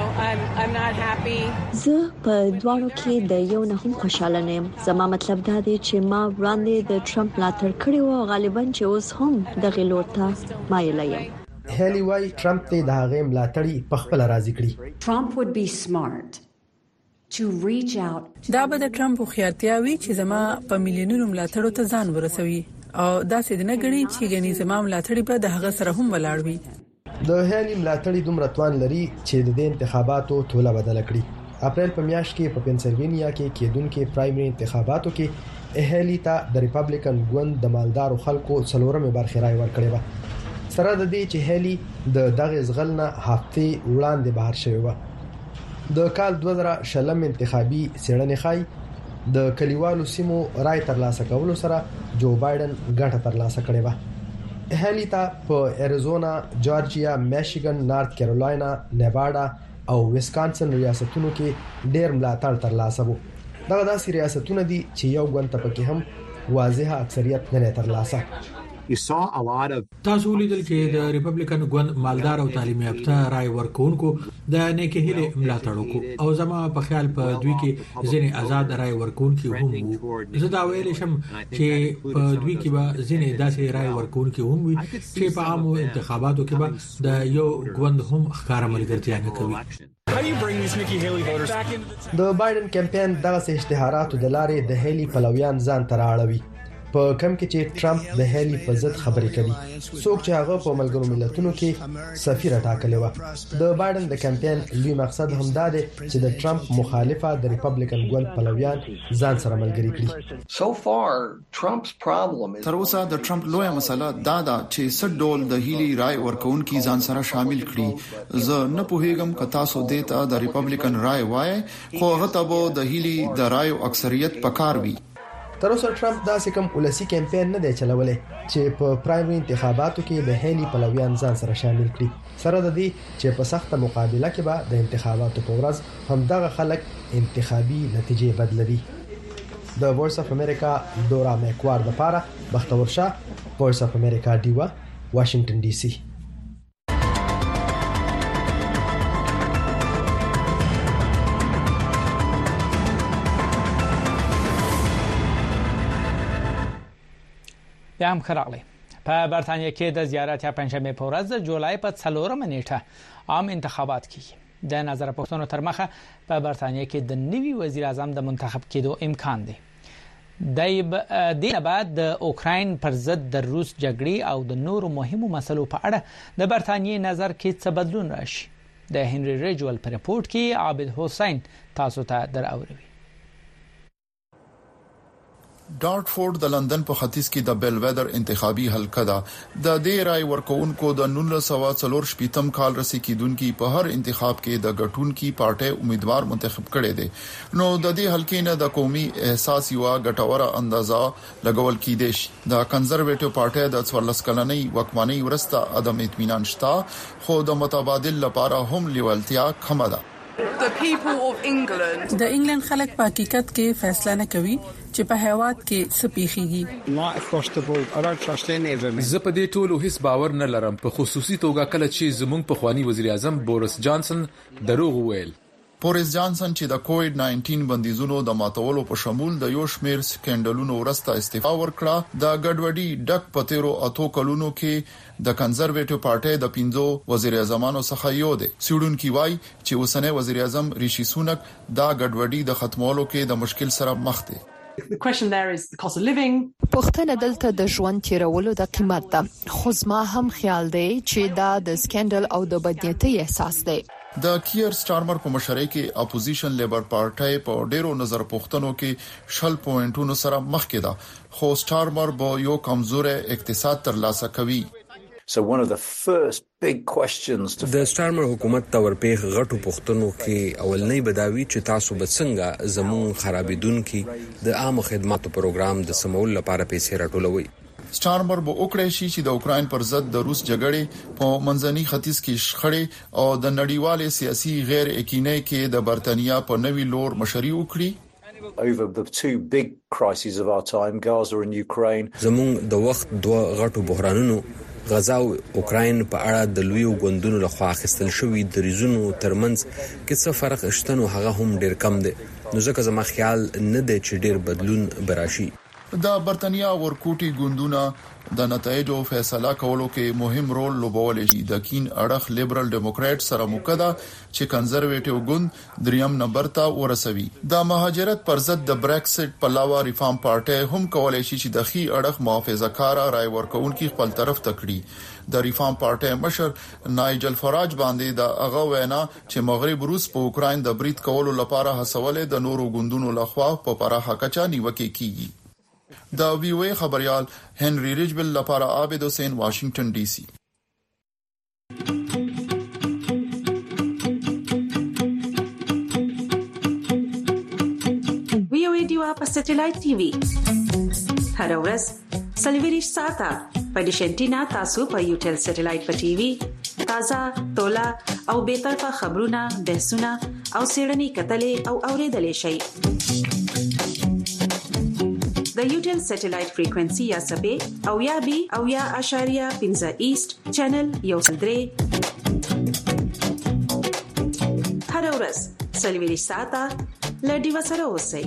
Speaker 15: زه په دواړو کې د یو نه هم خوشاله نه یم. زما مطلب دا دی چې ما وړاندې د ټرمپ ملاتړ کړی او غالبا چې اوس هم د غلور ته مایل یم.
Speaker 12: هیلی وای ټرمپ ته د هغه ملاتړي په خپل راضي کړی.
Speaker 14: Trump would be smart to reach out.
Speaker 7: دا به د ټرمپ خیارتیا وی چې زما په میلیونونو ملاتړو ته ځان ورسوي او دا څه نه غړي چې غني زما ملاتړي به د هغه سره هم ولاړ وي.
Speaker 12: د هیلی ملاتړي دومره توان لري چې د انتخاباتو ټوله بدل کړي. اپریل په میاشت کې په پنسلوانیا کې کېدونکو پرایمري انتخاباتو کې هیلی ته د ریپبلیکن ګوند د مالدارو خلکو څلورمه برخه رای ورکړې و. سره د دې چې هیلی د دغه ځغلنه هفته وړاندې بهر شوی و. د کال 2020 انتخابي سیړنې خای د کلیوالو سیمو رای ترلاسه کولو سره جو بایدن ګټه ترلاسه کړې و. هیلی ته په اریزونا، جورجیا، میشیګن، نارت کیرولاینا، نیواډا او ویسکانسن ریاستونو کې ډېر ملاتړ ترلاسه وو. دغه داسې ریاستونه دي چې یو ګوند ته پکې هم واضحه اکثریت نه ترلاسه.
Speaker 11: تاسو لیدل چې د ریپبلیکن ګوند مالدار او تعلیم یافته رائے ورکونکو د نیکه هیله ملاتړ وکړو او زما په خیال په دوی کې ځینې آزاد رائے ورکونکو هم وو. زه دا ویل شم چې په دوی کې به ځینې داسې رائے ورکونکو هم وي چې په عامو انتخاباتو کې به د یو ګوند هم ښکارا ملګرتیا نه کوي.
Speaker 12: د بایدن کمپاین دغه اشتهاراتو د لارې د هیلی پلویان ځان تر اړوي په کم کې چې ټرمپ د هیلی په ضد خبرې کوي. څوک چې هغه په ملګرو ملتونو کې سفیر ټاکلی و. د بایدن د کمپاین لوی مقصد هم دا دی چې د ټرمپ مخالفه د ریپبلیکن ګوند پلویان ځان سره ملګري کړي.
Speaker 16: تر اوسه د ټرمپ لوی مسله دا ده چې څه ډول د هیلی رائے ورکونکو ځان سره شامل کړي. زه نه پوهیږم که تاسو دته د ریپبلیکن رائے وای خو هغه ته د هیلی د رائے اکثریت پکار وي.
Speaker 12: تر اوسه ټرمپ داسې کوم ولسی کمپاین نه دی چلولای چې په پرایمري انتخاباتو کې د هیلی پلویان ځان سره شامل کړي. سره د دې چې په سخته مقابله کې به د انتخاباتو په ورځ هم دغه خلک انتخابي نتیجې بدلوي. د وایس اف امریکا دورا میکوار لپاره بختور شاه، وایس اف امریکا دیوا، واشنگټن ډي سي.
Speaker 1: بیا هم خراغلی په برتانیې کې د زیارت یا پنځمه په ورځ د جولای په 4 نیټه عام انتخابات کیږي. د نظر پښتنو تر مخه په برتانیې کې د نوي وزیر اعظم د منتخب کېدو امکان دی. د بعد د اوکراین پر ضد د روس جګړې او د نورو مهمو مسلو په اړه د برتانیې نظر کې څه بدلون راشي. د هنري ریجول په رپورت کې عابد حسین تاسو ته دراوړي.
Speaker 16: ډارټفورد د لندن په ختیځ کې د بیلویدر انتخابي حلقه ده. د دې رائے ورکوونکو د 1940 کال رسیدونکو په هر انتخاب کې د غټونکو پارټي امیدوار منتخب کړي دي. نو د دې حلقې نه د قومي احساس یو غټوره اندازا لګول کېدي شي. د کنزرویټیو پارټي د 14 کلنۍ وکمنۍ ورسته عدم اطمینان شته خو د متبادل لپاره هم لیوالتیا کمه ده.
Speaker 7: د انګلند خلک په حقیقت کې فیصله نه کوي چې په هیواد کې څه پیښیږي.
Speaker 9: زه په دې ټولو هیڅ باور نه لرم، په خصوصي توګه کله چې زموږ پخوانی وزیر اعظم بوریس جانسن دروغ وویل.
Speaker 16: بوریس جانسن چې د کووډ 19 بندیزونو د ماتولو په شمول د یو شمیر سکندلونو ورسته استعفا ورکړه. د ګډوډي ډک پتیرو اتو کلونو کې د کنزرویټیو پارټي د 15 وزیر اعظمانو څخه یو دی. سیډونکي وای چې اوسنۍ وزیر اعظم ریشي سونک دا ګډوډي د ختمولو کې د مشکل سره مخ دی.
Speaker 17: پښتنه دلته د ژوند تیرولو د قیمت ده، خو زما هم خیال دی چې دا د سکندل او د بدنیتي احساس دی.
Speaker 16: د کیر سټارمر په مشرۍ کې اپوزیشن لیبر پارټي په ډیرو نظر پوښتنو کې 0 پوینټونو سره مخ کې ده، خو سټارمر به یو کمزوري اقتصاد ترلاسه کوي.
Speaker 18: So one of the first big questions to
Speaker 19: د سټارمر حکومت ته ورپېښ غټو پوښتنو کې اولنۍ بداوی چې تاسو به څنګه زمون خرابیدونکو د عام خدماتو پروګرام د سمول لپاره پیسې راټولوي.
Speaker 16: سټارمر به وکړي شي چې د اوکراین پر ضد د روس جګړې په منځني ختیځ کې شخړې او د نړیوال سیاسي غیر یقیني کې د برتانیا په نوي لور مشري وکړي.
Speaker 18: over the two big crises of our time, Gaza and Ukraine.
Speaker 19: زمون د وخت دوه غټو بحرانونو غزا او اوکراین په اړه د لوی غوندونو لخوا اخیستل شوی د ریزونو ترمنځ کې څه فرق شته نو هغه هم ډیر کم دی. نو ځکه زما خیال نه دی چې ډیر بدلون براشي.
Speaker 16: د برتانیا ورکوټي ګوندونه د نتایجو فیصله کولو کې مهم رول لوبولی شي. د کین اړخ لیبرل ډیموکرات سره موکده چې کنزرویټیو ګوند دریم نمبر ته ورسوي. د مهاجرت پر ضد د بریکسټ په علاوه ریفارم پارټي هم کولای شي چې د خي اړخ محافظه‌کار رائے ورکوونکو خپل طرف تکړي. د ریفارم پارټي مشر نایجل فراج باندې د هغه وینا چې مغرب روس په اوکراین د برید کولو لپاره هڅولې د نورو ګوندونو لخوا په پراخه کچه نیوکه کیږي. د وی او ای خبريال هنري ریجبل لپاره عابد حسین، واشنگټن ډي سي.
Speaker 20: وی او ای دیوا په سټلایټ ټي وي هر ورځ سلویریش ساته په ډیشنټینا تاسو په یوټل سټلایټ په ټي وي تازه تولا او به طرفه خبرونه، بحثونه او سیړنی کتلې او اوریدلې شي. د یوټل سټلایټ فریکوئنسي یا سبې او یا بي او یا اشاریه 15 ایست چینل یو سلدري هر ورځ سلوي ساته لډي وسره اوسئ.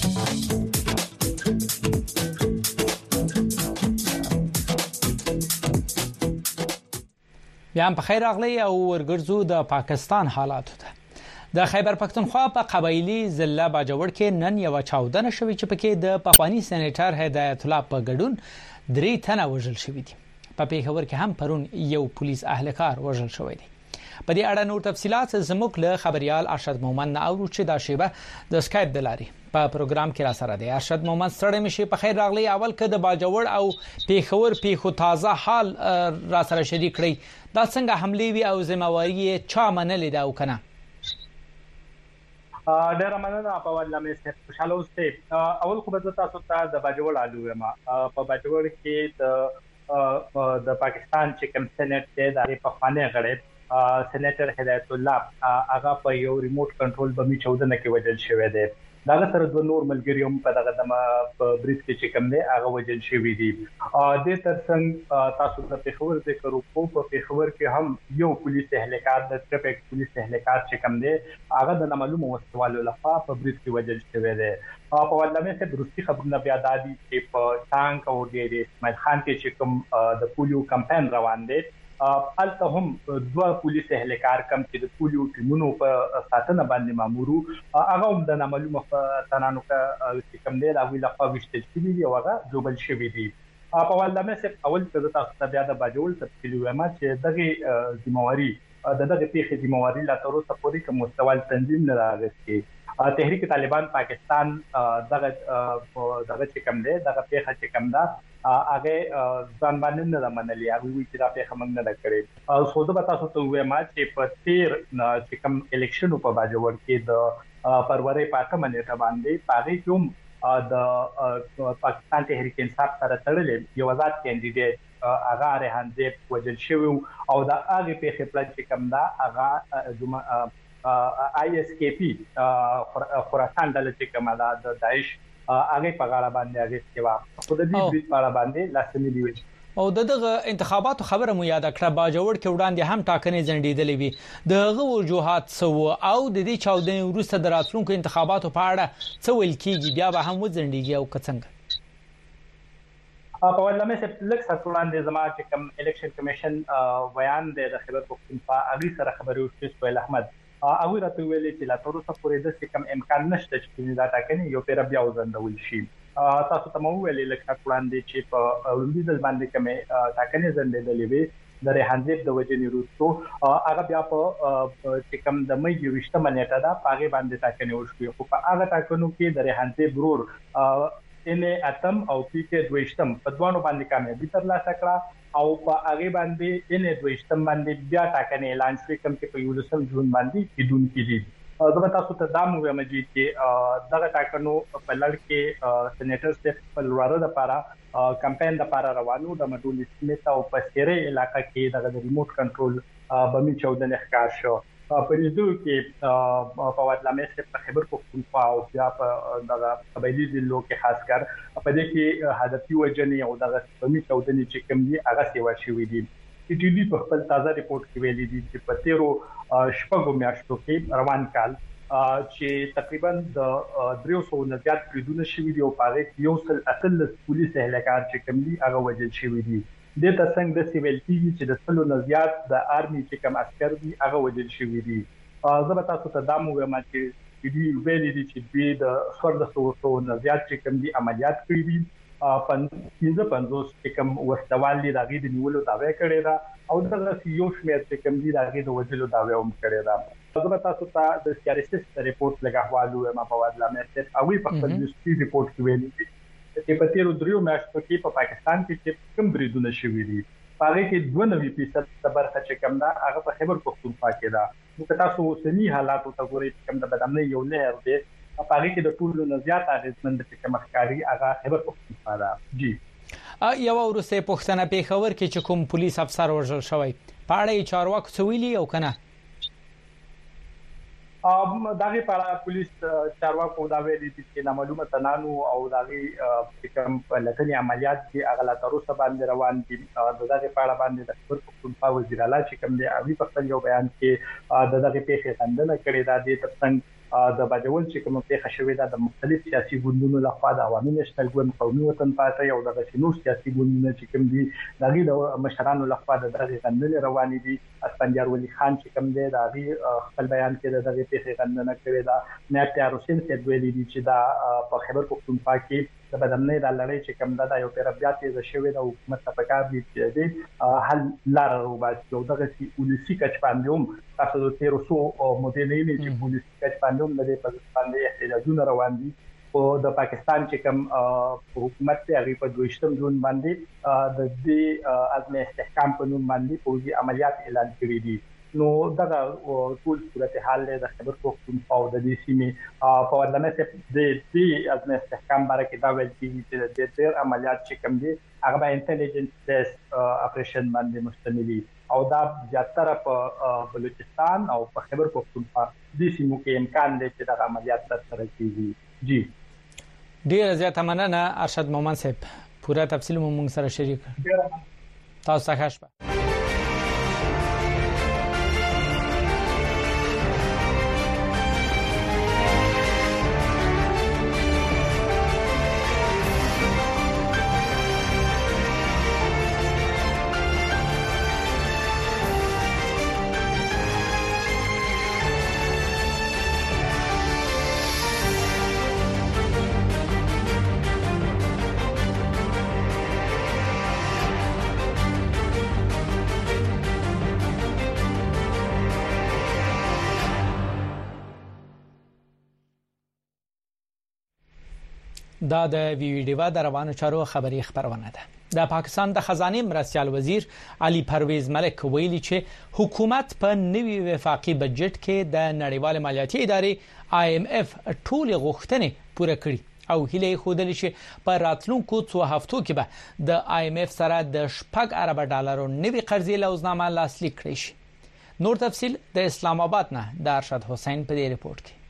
Speaker 1: بیا په خیر اغلی او ورګرځو د پاکستان حالاتو ته. د خیبر پختونخوا په قبایلی ضلع باجوړ کې نن یو چاودنه شوې چې پکې د پخوانی سېنیټر هدایت الله په ګډون 3 تنه وژل شوې دي. په پیښور کې هم پرون یو پولیس اهلکار وژل شوی دی. په دې اړه نور تفصيلات زموږ له خبريال ارشد مومن او چې دا شیبه د اسکایپ د لارې په پروګرام کې را سره دی. ارشد مومن ستړی مشي په خیر راغلی. اول کې د باجوړ او پیښور پیښو تازه حال را سره شریک کړی. دا څنګه حمله وی او ذمہواری چا منلې دا وکنه؟
Speaker 21: ډېر مننه په ولله مې خوشاله اوسئ. اول خو به تاسو ته د باجوړ علوم په باجوړ کې د پاکستان چې کوم سېنات دی د پخوانی غړي سېنیټر هدایت الله هغه په یو ریموټ کنټرول بمی 14 کې وجل شوی دی. دا سره د نور ملګری هم په دغه دمه په بریټ کې چې کوم دی هغه وجل شوی دی. د ترڅنګ تاسو د پیښور ذکر وکړو. په پیښور کې هم یو پولیس اهلکار د ټریفیک پولیس اهلکار چې کوم دی هغه د نامعلومه وسوالو لخوا په بریټ کې وجل شوی دی. په ولله مې درستي خبرونه بیا دادي چې په ټانک او د اسماعیل خان کې چې کوم د پولیو کمپاین روان دی الته هم دوه پولیس اهلکار کم چې د پولیو ټیمونو په ساتنه باندې مامورو هغه هم د نامعلومه تنانو چې کم دی دا ویل خو وشتل شوی دی او هغه جوبل شوی دی. په ولله مې اول څه تاسو ته بیا د باجوړ تفصیل وایم چې دغه ذمہواری دغه پیښې ذمہواری لا تر اوسه پورې کوم مستوال تنظیم نه راغلی. تحریک طالبان پاکستان دغه چې کوم دی دغه پیښه چې کوم ده هغه ځان باندې نه منلي. هغه وی چې دا پیښه موږ نه کړې. خو زه تاسو ته وایم چې په 13 چې کوم الیکشن په باجوړ کې د فروری په 8 نیټه باندې پاره کوم د پاکستان تحریک انصاف سره تړلې یو آزاد کینډیډیټ هغه ریحان زیب وجل شوی او دا هغه پیښه پلان چې کوم ده هغه ISKP خراسان ډله چې کومه ده د داعش هغه په غاړه باندې هغه سیوا خو د دې په غاړه باندې لاسنی دی.
Speaker 1: او دغه انتخاباتو خبره مو یاد کړه. باجوړ کې وړاندې هم ټاکنې ځنډېدلې وي. دغه وجوهات سو او د دې چاودنې وروسته د راتلونکو انتخاباتو په اړه څه ویل کیږي بیا به هم وځنډيږي او څنګه؟
Speaker 21: په ولله مې لکه څه وړاندې زما چې کوم الیکشن کمیشن بیان دی د خبر پختونخوا اغي سره خبرې وشي سویل احمد او راته ویلې چې لا تر اوسه پورې د کوم امکان نشته چې دا ټاکنې یو پیر بیا وزندول شي. تاسو ته مو ویلې لکه وړاندې چې په وړاندې ځل باندې کوم ټاکنې زندېدلې وي د ریحان زیب د وجنې وروسته هغه بیا په چې کوم د مې 20 منېټه دا پاګې باندې ټاکنې وشوي. خو په هغه ټاکنو کې د ریحان زیب ورور ان اتم او پی کې 22 په دوانو باندې کامیابی ترلاسه کړه او په هغه باندې ان 22 باندې بیا ټاکنې اعلان شوې کوم چې په 11 جون باندې کیدون کیږي. زه تاسو ته دا مو وایم چې دغه ټاکنو په لړ کې سېنیټر سټیف په لوړه د لپاره کمپاین د لپاره روانو د مډول سمیت او په سیره علاقې کې د ریموټ کنټرول بمی 14 ښکار شو. په دې کې په ولله مې په خبر پختونخوا او بیا په دغه قبایلی ضلعو کې خاص کر په دې کې هدفي وجنې او دغه بمی 14 چې کوم دي هغه سیوا شوې دي. ټي ټي په خپل تازه ریپورت کې ویلي دي چې په 13 شپږو میاشتو کې روان کال چې تقریبا د 300 نه زیات بریدونه شوي دي او په هغه کې یو څل اتل پولیس اهلکار چې کوم دي هغه وجل شوي دي. د تاسنګ د سیویل ټي چې د څلو نه زیات د آرمي چې کوم عسكر دي هغه وجل شوي دي. زه تاسو ته دا مو وایم چې دې ویلي دي چې د 1400 نه زیات چې کوم دي عملیات کړی دي. 15 چې کوم وسوالي دغه د نیولو داوی کړی دا او دغه یو شمېر چې کوم دي دغه د وجلو داوی هم کړی دا. زه تاسو ته د سیارسس ریپورت لګاوالو ما په ودلا مې او په خپل دستي ریپورت کې ویلي چې په 13 میاشتو کې په پاکستان کې چې کوم بریدونه شوي دي هغه کې 92% برخه چې کوم دا هغه په خبر پختونخوا کې دا. نو تاسو سني حالات ته ګورئ کوم د بدامنۍ یو لهر دی په هغه کې د ټولو نه زیات اغیزمن د کوم ښکاری هغه خبر پختونخوا دا. جی
Speaker 1: یو ورسته پښتنه پیښور کې چې کوم پولیس افسر وژل شوی په اړه چارواکو څه ویلي او کنه؟
Speaker 21: دغه په پولیس چارواکو دا ویلي چې نامعلومه تنانو او دغه کوم لټنی عملیات چې اغلا تر اوسه باندې روان دي دغه په اړه باندې د خبر پښتونخوا وزیر اعلی چې کوم دی اوی په خپل یو بیان کې دغه پیښې څنګه کړې دا د ترڅنګ د باجوړ چې کوم پیښه شوې ده د مختلف سیاسي ګوندونو لخوا د عوامي نېشنل ګوند قومي وطن پارټي او د شنو سیاسي ګوندونو چې کوم دي دغه مشرانو لخوا د دغه غندنې روانې دي اسپنجار ولی خان چې کوم دی د خپل بیان کې دغه پیښه غندنه کړې ده ناتیا روسین چې ویلي دي چې دا په خبر پښتونخوا کې د بدمنۍ د لړۍ چې کوم دا یو پیربیات یې شوې د حکومت په کار دي چې حل لار وباسي او دغه پولیسي کچ باندې تاسو د 1300 مدیرین چې پولیسي کچ باندې د پاکستان احتجاجونه روان دي او د پاکستان چې کوم حکومت ته هغه په 22 جون باندې د دې عزم استحکام په نوم باندې فوجي عملیات اعلان کړی دي نو دغه ټول صورتحال د خبر پښتونخوا او د دې سیمې په ورلمه د دې عزم استحکام باره کې دا ویل کیږي چې د دې عملیات چې کوم دي هغه به انټيليجنس ټیسټ اپریشن باندې مشتمل دي او دا زیاتره په بلوچستان او په خبر پښتونخوا د سیمو کې امکان دی چې دغه عملیات ترسره کیږي جی
Speaker 1: ډیر زیات مننه ارشد مومن صاحب پوره تفصیل مو موږ سره شریک تاسو ښه شپه دا د ویډیو د روانو چارو خبري خبرونه ده د پاکستان د خزانه مرستيال وزیر علي پرویز ملک ویلي چې حکومت په نوي وفاقي بجټ کې د نړیوال مالیاتي ادارې IMF ټول غوښتنې پوره کړې او هیله خودلی چې په راتلونکو 2 هفتو کې به د IMF سره د 6 ارب ډالرو نوي قرضې لوزنامه لاسلیک کړي شي نور تفصيل د اسلام آباد نه د ارشد حسین په دې ریپورت کې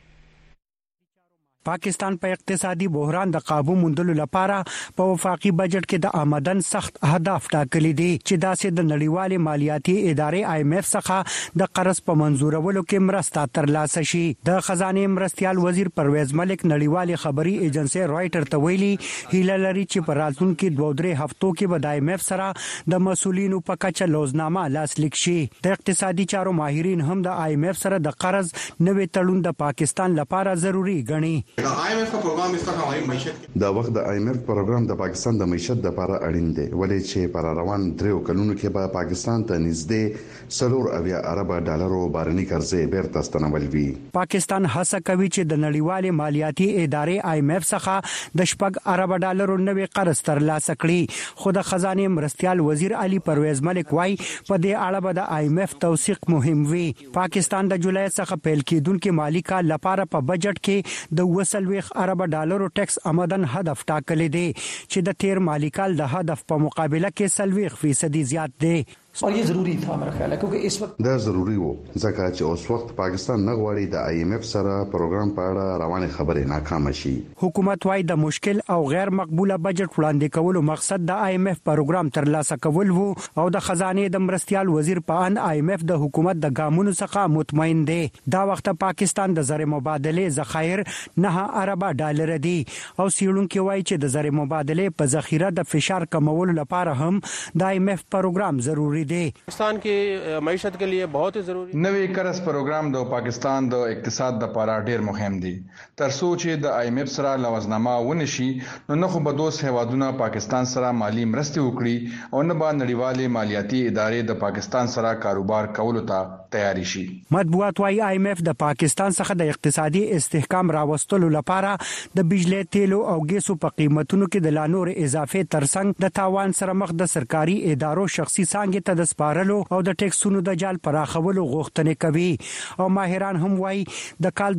Speaker 3: پاکستان په اقتصادي بحران د قابو موندلو لپاره په وفاقي بجټ کې د آمدن سخت اهداف ټاکلي دي چې داسې د نړیوالې مالیاتي ادارې IMF څخه د قرض په منزورولو کې مرسته ترلاسه شي د خزانه مرستيال وزیر پرویز ملک نړیوالې خبري ایجنسی رائټر ته ویلي هیله لري چې په راتلونکو 2-3 هفتو کې به د IMF سره د مسولینو په کچه لوزنامه لاسلیک شي د اقتصادي چارو ماهرین هم د IMF سره د قرض نوې تړون د پاکستان لپاره ضروری ګڼي
Speaker 22: د IMF پروګرام استخدامي معیشت
Speaker 23: دا وخت د IMF پروګرام د پاکستان د معیشت لپاره اړین دی ولې چې پر روان 3 کلونو کې به پاکستان ته نږدې 4 ارب ډالرو بارني قرضې بیرته ستنول وی
Speaker 3: پاکستان هڅه کوي چې د نړیوالې مالیاتي ادارې IMF څخه د 6 ارب ډالرو نوي قرض ترلاسه کړي خو د خزانه مرستيال وزیر علي پرویز ملک وايي په دې اړه به د IMF توثیق مهم وي پاکستان د جولای څخه پیل کېدونکو مالی کال لپاره په بجټ کې د 2 ارب ډالرو ټیکس آمدن هدف ټاکلی دی چې د تیر مالی کال د هدف په مقابله کې 30% زیات دی
Speaker 22: और ये जरूरी था मेरा ख्याल है क्योंकि इस वक्त
Speaker 23: دا ضروری وو ځکه چې اوس وخت پاکستان نه غواړي د IMF سره پروګرام په اړه روانه خبرې ناکام شي
Speaker 3: حکومت وايي د مشکل او غیر مقبوله بجټ وړاندې کولو مقصد د IMF پروګرام ترلاسه کول وو او د خزانه د مرستيال وزیر په ان IMF د حکومت د ګامونو څخه مطمئن دی دا وخت پاکستان د زر مبادله ذخایر 9 ارب ډالر دي او سیړونکو وايي چې د زر مبادله په ذخیره د فشار کمولو لپاره هم د IMF پروګرام ضروری
Speaker 24: पाकिस्तान की मईशत के लिए बहुत ही जरूरी
Speaker 25: नवी कर्ज प्रोग्राम दो पाकिस्तान दो इक्तिसाद द पारा ډیر مهم دي ترڅو چې د IMF سره لوزنامه ونشي نو نه خو به دوه هوادونه پاکستان سره مالی مرستې وکړي او نه به نړیوالې مالیاتي ادارې د پاکستان سره کاروبار کولو ته تیاری شي
Speaker 3: مطبوعات وايي IMF د پاکستان څخه د اقتصادي استحکام راوستلو لپاره د بجلی تیلو او ګیسو په قیمتونو کې د لانور اضافه ترڅنګ د تاوان سره مخ د سرکاري ادارو شخصي څنګه ته د سپارلو او د ټیکسونو د جال پراخولو غوښتنې کوي او ماهران هم وايي د کال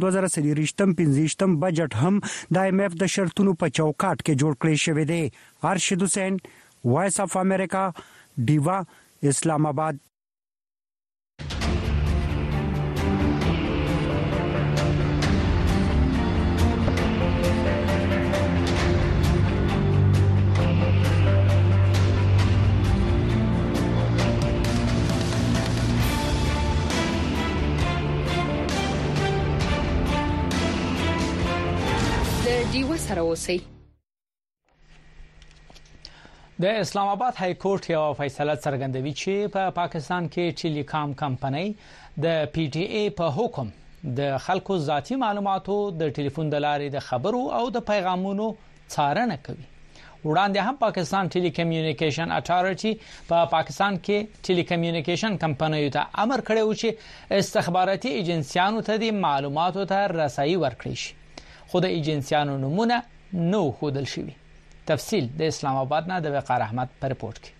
Speaker 3: 2023-15 بجټ هم د IMF د شرطونو په چوکاټ کې جوړ کړی شوی دی ارشد حسین وایس اف امریکا دیوا اسلام آباد
Speaker 17: سره اوسئ.
Speaker 1: د اسلام آباد های کورټ یو فیصله څرګندوي چې په پاکستان کې ټیلیکام کمپنۍ د پی ټی ای په حکم د خلکو ذاتی معلوماتو د ټلیفون د لارې د خبرو او د پیغامونو څارنه کوي. وړاندې هم پاکستان ټیلیکمیونیکیشن اتارټي په پاکستان کې ټیلیکمیونیکیشن کمپنیو ته امر کړی و چې استخباراتي ایجنسیانو ته د معلوماتو ته رسایي ورکړي شي. خو د ایجنسیانو نمونه نو خودل شوی. تفصیل د اسلام آباد نه د وقار احمد پر رپورت کې.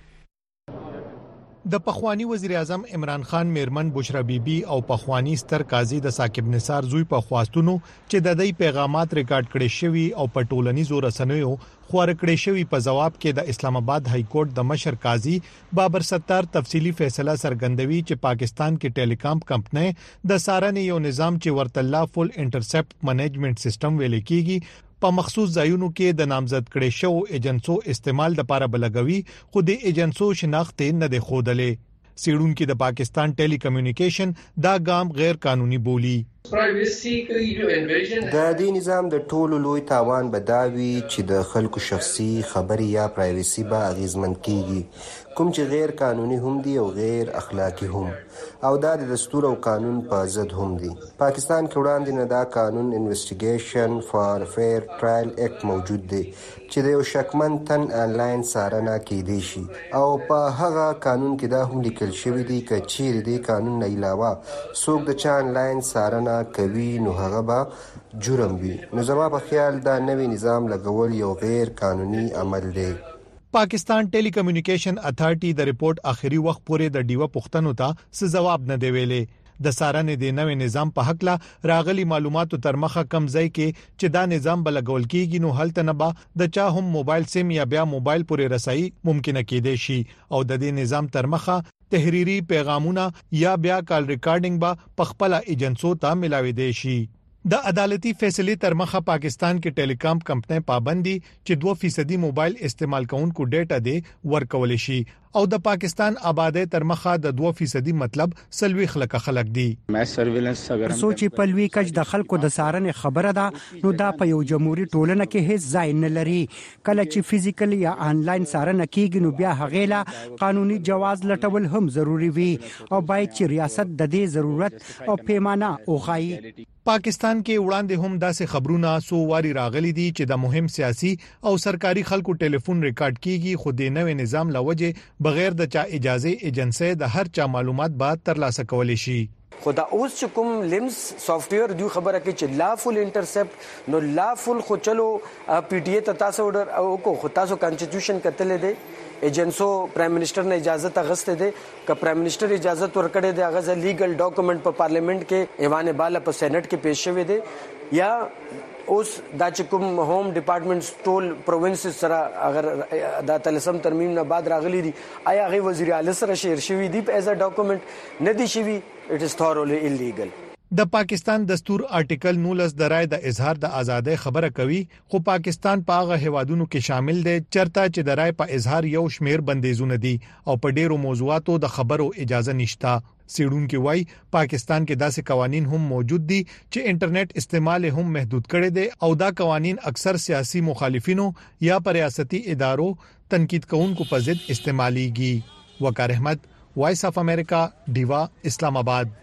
Speaker 2: د پخوانی وزیر اعظم عمران خان میرمن بشرا بیبي او پخوانی ستر قاضي د ثاقب نثار زوی په خواستونو چې د دې پیغامات ریکارډ کړي شوی او په ټولنیزو رسنیو خور کړي شوی په جواب کې د اسلام آباد های کورټ د مشر قاضي بابر ستار تفصيلي فیصله سرګندوي چې پاکستان کې ټیلیکام کمپنۍ د سارنې یو نظام چې ورته الله فل انټرسپټ منیجمنت سیستم ویل کېږي په مخصوص ځایونو کې د نامزد کړي شو ایجنسو استعمال د لپاره بلګوي خو د ایجنسو شناخت نه د خودلې. سیډونکو د پاکستان ټیلی کمیونیکیشن دا ګام غیر قانوني بولی.
Speaker 4: د دې نظام د ټولو لوی تاوان بداوي چې د خلکو شخصي خبري یا پرایویسي به اغیزمن کیږي کوم چې غیر قانوني هم دي او غیر اخلاقی هم او دا د دستور او قانون په ضد هم دي. پاکستان کې وړاندې نه دا قانون انویسټیګیشن فار فیر ټرایل اکټ موجود دی چې د یو شکمن تن انلاین څارنه کیدی شي او په هغه قانون کې دا هم لیکل شوی دی چې چیرې د قانون نه علاوه څوک د چا انلاین څارنه کوي نو هغه به جرم وي. نو زما په خیال دا نوی نظام لګول یو غیر قانوني عمل دی.
Speaker 2: پاکستان ټیلی کمیونیکیشن اتارټي د ریپورت اخري وخت پورې د ډیوه پښتنو ته څه جواب نه دی ویلې. د سارنې د نوې نظام په حق لا راغلي معلوماتو تر مخه کم ځای کې چې دا نظام بلګول کېږي نو هلته نه به د چا هم موبایل سیم یا بیا موبایل پورې رسایي ممکنه کېدې شي او د دې نظام تر مخه تحریری پیغامونه یا بیا کال ریکارډینګ به پخپل ایجنسو ته ملاوي دي شي. د عدالتي فیصله تر مخه پاکستان کې ټیلیکام کمپنۍ پابندي چې 2% موبایل استعمال کوونکو ډیټا دی ورکول شي او د پاکستان آبادی تر مخه د 2% مطلب سلوي خلک دي.
Speaker 3: سوچي په لوی کچ د خلکو د سارنې خبره ده نو دا په یو جمهوریت ټولنه کې هیڅ ځای نه لري. کله چې فزیکل یا انلاین سارنه کیږي نو بیا هغه لا قانوني جواز لټول هم ضروری وي او باید چې ریاست د دې ضرورت او پیمانه اوخایي.
Speaker 2: پاکستان کې وړاندې هم داسې خبرونه سو واري راغلي دي چې د مهم سیاسي او سرکاري خلکو ټلیفون ریکارډ کیږي خو د نوې نظام لوجه بغیر د چا اجازه ایجنسی د هر چا معلومات به ترلاسه کولای شي.
Speaker 5: خدا اوس چې کوم لیمز سافټویر دی خبره کوي چې لافل انټرسپټ نو لافل خو چلو پی ټی ای ته تاسو اورډر او کو خو تاسو کانسټیټیوشن کتلې دی ایجنسو پرایم منسٹر نے اجازت اغسته دي ک پرایم منسٹر اجازت ورکړي دي هغه لیګل ډاکومنٹ په پارلیمنت کې ایوان بالا په سېنات کې پیښ شوی دي یا اوس دا چې کوم هوم ډپارټمنټ ټول پروینسز سره اگر دا تلسم ترمیم نه بعد راغلي دي آیا هغه وزیر اعلی سره شیر شوی دي ایز ا ډاکومنٹ نه دي شوی اټ از thoroughly illegal.
Speaker 2: د پاکستان دستور آرټیکل 19 د رائے د اظهار د ازادۍ خبره کوي خو پاکستان په هغه هوادونو کې شامل دی چرته چې د رائے په اظهار یو شمیر بندیزونه دي او په ډیرو موضوعاتو د خبرو اجازه نشته. سیډونکو وای پاکستان کې داسې قوانين هم موجود دي چې انټرنیټ استعمال هم محدود کړي دي او دا قوانين اکثر سیاسي مخالفینو یا پر ریاستي ادارو تنقید کوونکو په ضد استعماليږي. وقار احمد وایس اف امریکا ډیوا اسلام آباد.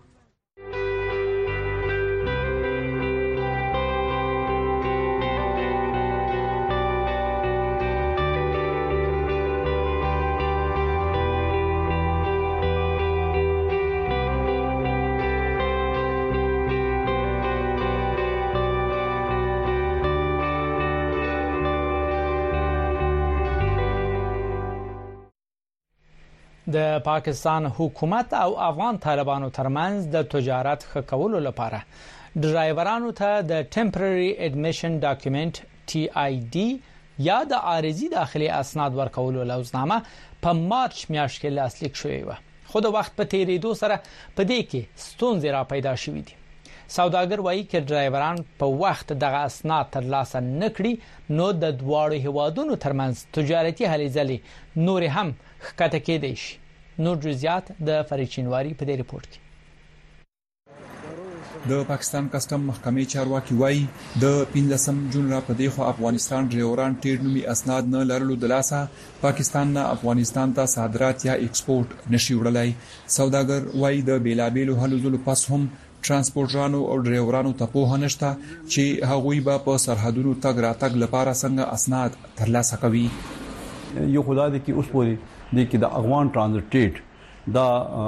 Speaker 1: د پاکستان حکومت او افغان طالبانو ترمنځ د تجارت ښه کولو لپاره ډرایورانو ته د ټمپرري اډمیشن ډاکومنت ټي آی ډي یا د عارضي داخلي اسناد ورکولو لوزنامه په مارچ میاشت کې لاسلیک شوې و. خو د وخت په تیریدو سره په دې کې ستونزې را پیدا شوې دي. سوداګر وایي چې ډرایوران په وخت دغه اسناد ترلاسه نکړي نو د دواړو هیوادونو ترمنځ تجارتي هلې ځلې نور هم ښکته کېدای شي. نور جزئیات د فریچینواری په دې ریپورت کې.
Speaker 6: د پاکستان کسٹم محکمې چارواکي وایي د 15 جون را پدې خو افغانستان ډریوران ټیډ نومي اسناد نه لرلو د لاسه پاکستان نه افغانستان ته صادرات یا ایکسپورت نشي وړلای. سوداګر وایي د بیلابېلو هلو ځلو پس هم ترانسپورټرانو او ډریورانو ته په هنشته چې هغوی به په سرحدونو تګ راتګ لپاره څنګه اسناد ترلاسه کوي.
Speaker 8: یو خدای دې کې اوس پورې د کې د افغان ترانزیټ دا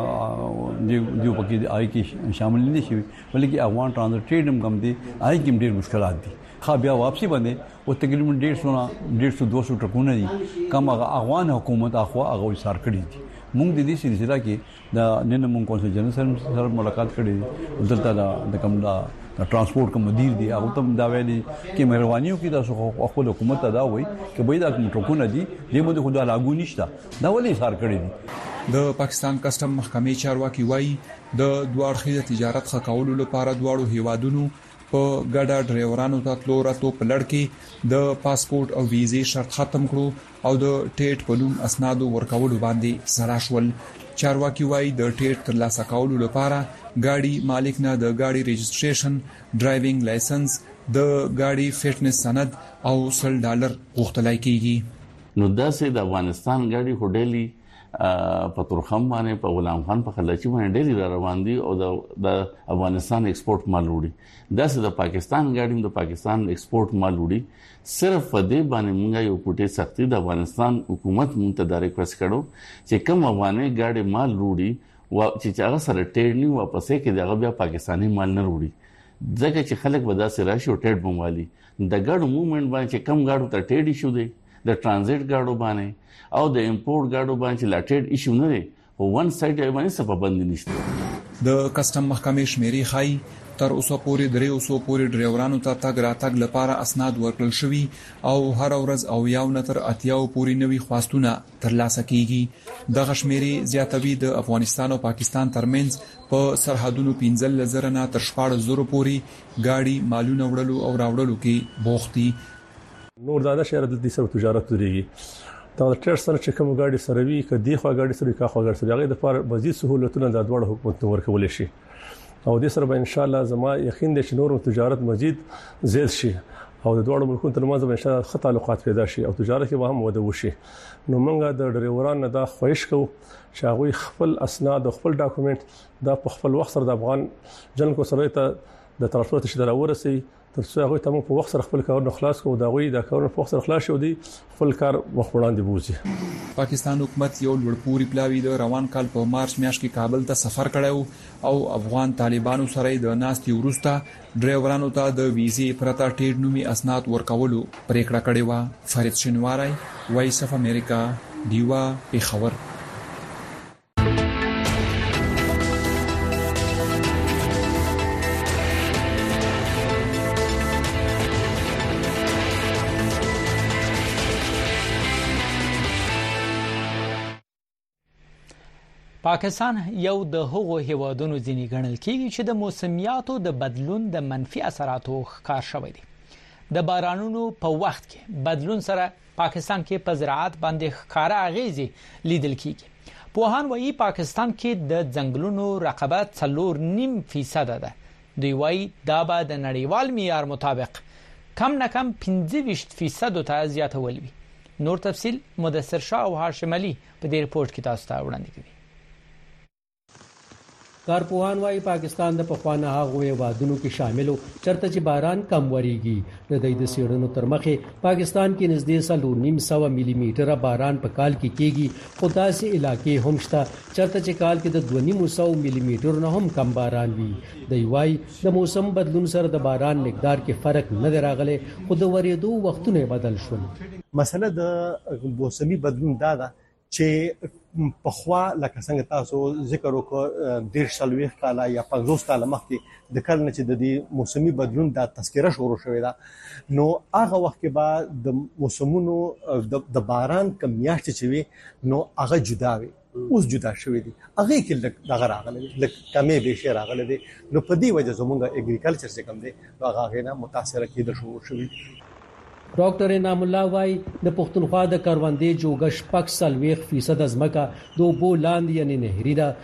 Speaker 8: دیو پکې آی کې شامل نه شي بلکې افغان ترانزیټ هم کم دي آی کې ډېر مشکلات دي. خا بیا واپسی باندې او تقریبا 150-200 ټرکونه دي کوم افغان حکومت اخوا هغه ایثار کړی دي. موږ د دې سلسله کې د نن موږ کونسل جنرال سره ملاقات کړې دلته د کوم د ترانسپورت کوم مدیر دی هغه ته دا ویلي چې مهرباني وکړي تاسو خپل حکومت ته دا وایي چې به دا ټرکونه دي دې باندې خو دا لاګو نشته دا ولې ایثار کړی دي.
Speaker 6: د پاکستان کسٹم محکمې چارواکي وایي د دوه اړخیز تجارت ښه لپاره دواړو هیوادونو په ګډه ډریورانو ته تلو راتلو په لړ کې د پاسپورت او ویزې شرط ختم کړو او د ټیټ په نوم اسنادو ورکولو باندې سره شول. چارواکي وایي د ټیټ ترلاسه کولو لپاره ګاډي مالک نه د ګاډي ريجستریشن، ډرایوینګ لایسنس، د ګاډي فټنس سند او $100 غوښتلای کیږي.
Speaker 10: نو داسې د افغانستان ګاډي هډيلي په تورخم باندې په غلام خان په خلچي باندې ډېری روان دي او د افغانستان ایکسپورت مال وړي. داسې د پاکستان ګاډي د پاکستان ایکسپورت مال وړي. صرف په دې باندې موږ یو پټه سختي د افغانستان حکومت متدارک وس کړو چې کوم افغاني ګاډي مال وړي او چې هغه سره ټیډ نه واپسې کې دغه بیا پاکستانی مال نه وړي. ځکه چې خلک به داسې راشي او ټیډ بموالي د ګاډو موومېنټ باندې چې کم ګاډو ته ټیډ شو دی د ترانزیت ګاډو باندې او د امپورټ ګاډو باندې لا ټیډ ایشو نه دی او ون سایډ باندې څه پابندي نشته.
Speaker 6: د کسٹم محکمې شمیرې خای تر اوسه پورې 300 پورې ډریورانو ته تګ راتګ لپاره اسناد ورکړل شوي او هر ورځ او یو نتر اتیاو پورې نوي خواستونه ترلاسه کیږي. د غشمیرې زیاتوي د افغانستان او پاکستان ترمنځ په سرحدونو 15,000 نه تر 14,000 پورې ګاډي مالونه وړلو او راوړلو کې بوختي.
Speaker 13: نور دا شهر د دې سره تجارت لري دا ټر سره چې کوم ګاډي سره وی کدي خو ګاډي سره کا خو ګاډي سره هغه د لپاره مزید سہولتونه د دوه حکومت ورکول شي او د سره به ان شاء الله زما یقین دی چې نور تجارت مزید زیات شي او د دوه ملکونو ترمنځ به ان شاء الله ښه تعلقات پیدا شي او تجارت کې به هم وده وشي. نو موږ د ډریورانو دا خواهش کوو چې هغه خپل اسناد او خپل ډاکومېنټ دا په خپل وخت سره د افغان جنګ کو سره ته د ترانسپورت شته ورسي ترڅو هغه ته په وخت سره خپل کارونه خلاص کوو دا غوي دا کارونه په وخت سره خلاص شو دي خپل کار وخت وړاندې بوزي.
Speaker 6: پاکستان حکومت یو لوړپوړی پلاوی د روان کال په مارچ میاشت کې کابل ته سفر کړو او افغان طالبانو سره د ناستي ورسته ډرایورانو ته د ویزې پرتا ټیډ نومي اسناد ورکولو پریکړه کړې و. فرید شنواری، وایس اف امریکا، دیوا، پیښور.
Speaker 1: پاکستان یو د هغو هیوادونو ځینې ګڼل کیږي چې د موسمیاتو د بدلون د منفي اثراتو ښکار شوی دی. د بارانونو په وخت کې بدلون سره پاکستان کې په زراعت باندې ښکارا اغیزې لیدل کیږي. پوهان وایي پاکستان کې د ځنګلونو رقابت 4.5% ده. دوی وایي دا به د نړیوال معیار مطابق کم نه کم 25% ته زیاتول وي. نور تفصيل مدثر شاه او هاشم علي په دې رپورت کې تاسو ته وړاندې کوي.
Speaker 15: کارپوهان وايي پاکستان د پخوانه هغه وادونو کې شاملو چرته چې باران کم وریږي د دې د سیړنو تر مخه پاکستان کې نږدې 900 ملي میټر باران په کال کې کېږي خو داسې علاقې هم شته چرته چې کال کې د 200 ملي میټر نه هم کم باران وي. د وايي د موسم بدلون سره د باران مقدار کې فرق نه راغلی خو د ورېدو وختونه بدل شول.
Speaker 26: مسله د موسمي بدلون دا ده چې په خوا لکه څنګه تاسو ذکر وکړ 1.5 کال یا 50 کال مخکې د کله چې د دې موسمي بدلون د تذکره شروع شوې ده نو هغه وخت کې به د موسمونو د باران کمیاشت چې وي نو هغه جدا وي اوس جدا شوې دي هغه کې دغه راغلي لکه کمې به شي راغلي دي نو په دې وجه زموږ اګریکلچر څخه کم دي هغه نه متاثر کېد شو.
Speaker 15: ډاکټر انعام الله وايي د پښتونخوا د کروندې جوګش پک 40% ازمکه د بو لاندې یعنی نهري ده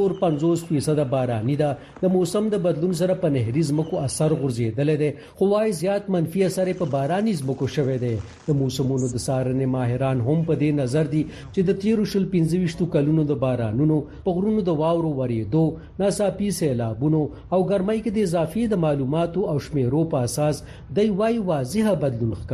Speaker 15: 50% باراني ده د موسم د بدلون سره په نهري زمکو اثر غورځیدل دي خو وايي زیات منفي اثر په باراني زمکو شوه دي د موسمونو د سارنې ماهران هم په دې نظر دي چې د 13 کلونو د بارانونو په غرونو د واورو وریدو ناڅاپي سیلابونو او ګرمۍ کې د اضافي د معلوماتو او شمیرو په اساس د وايي واضح بدلون ښکاري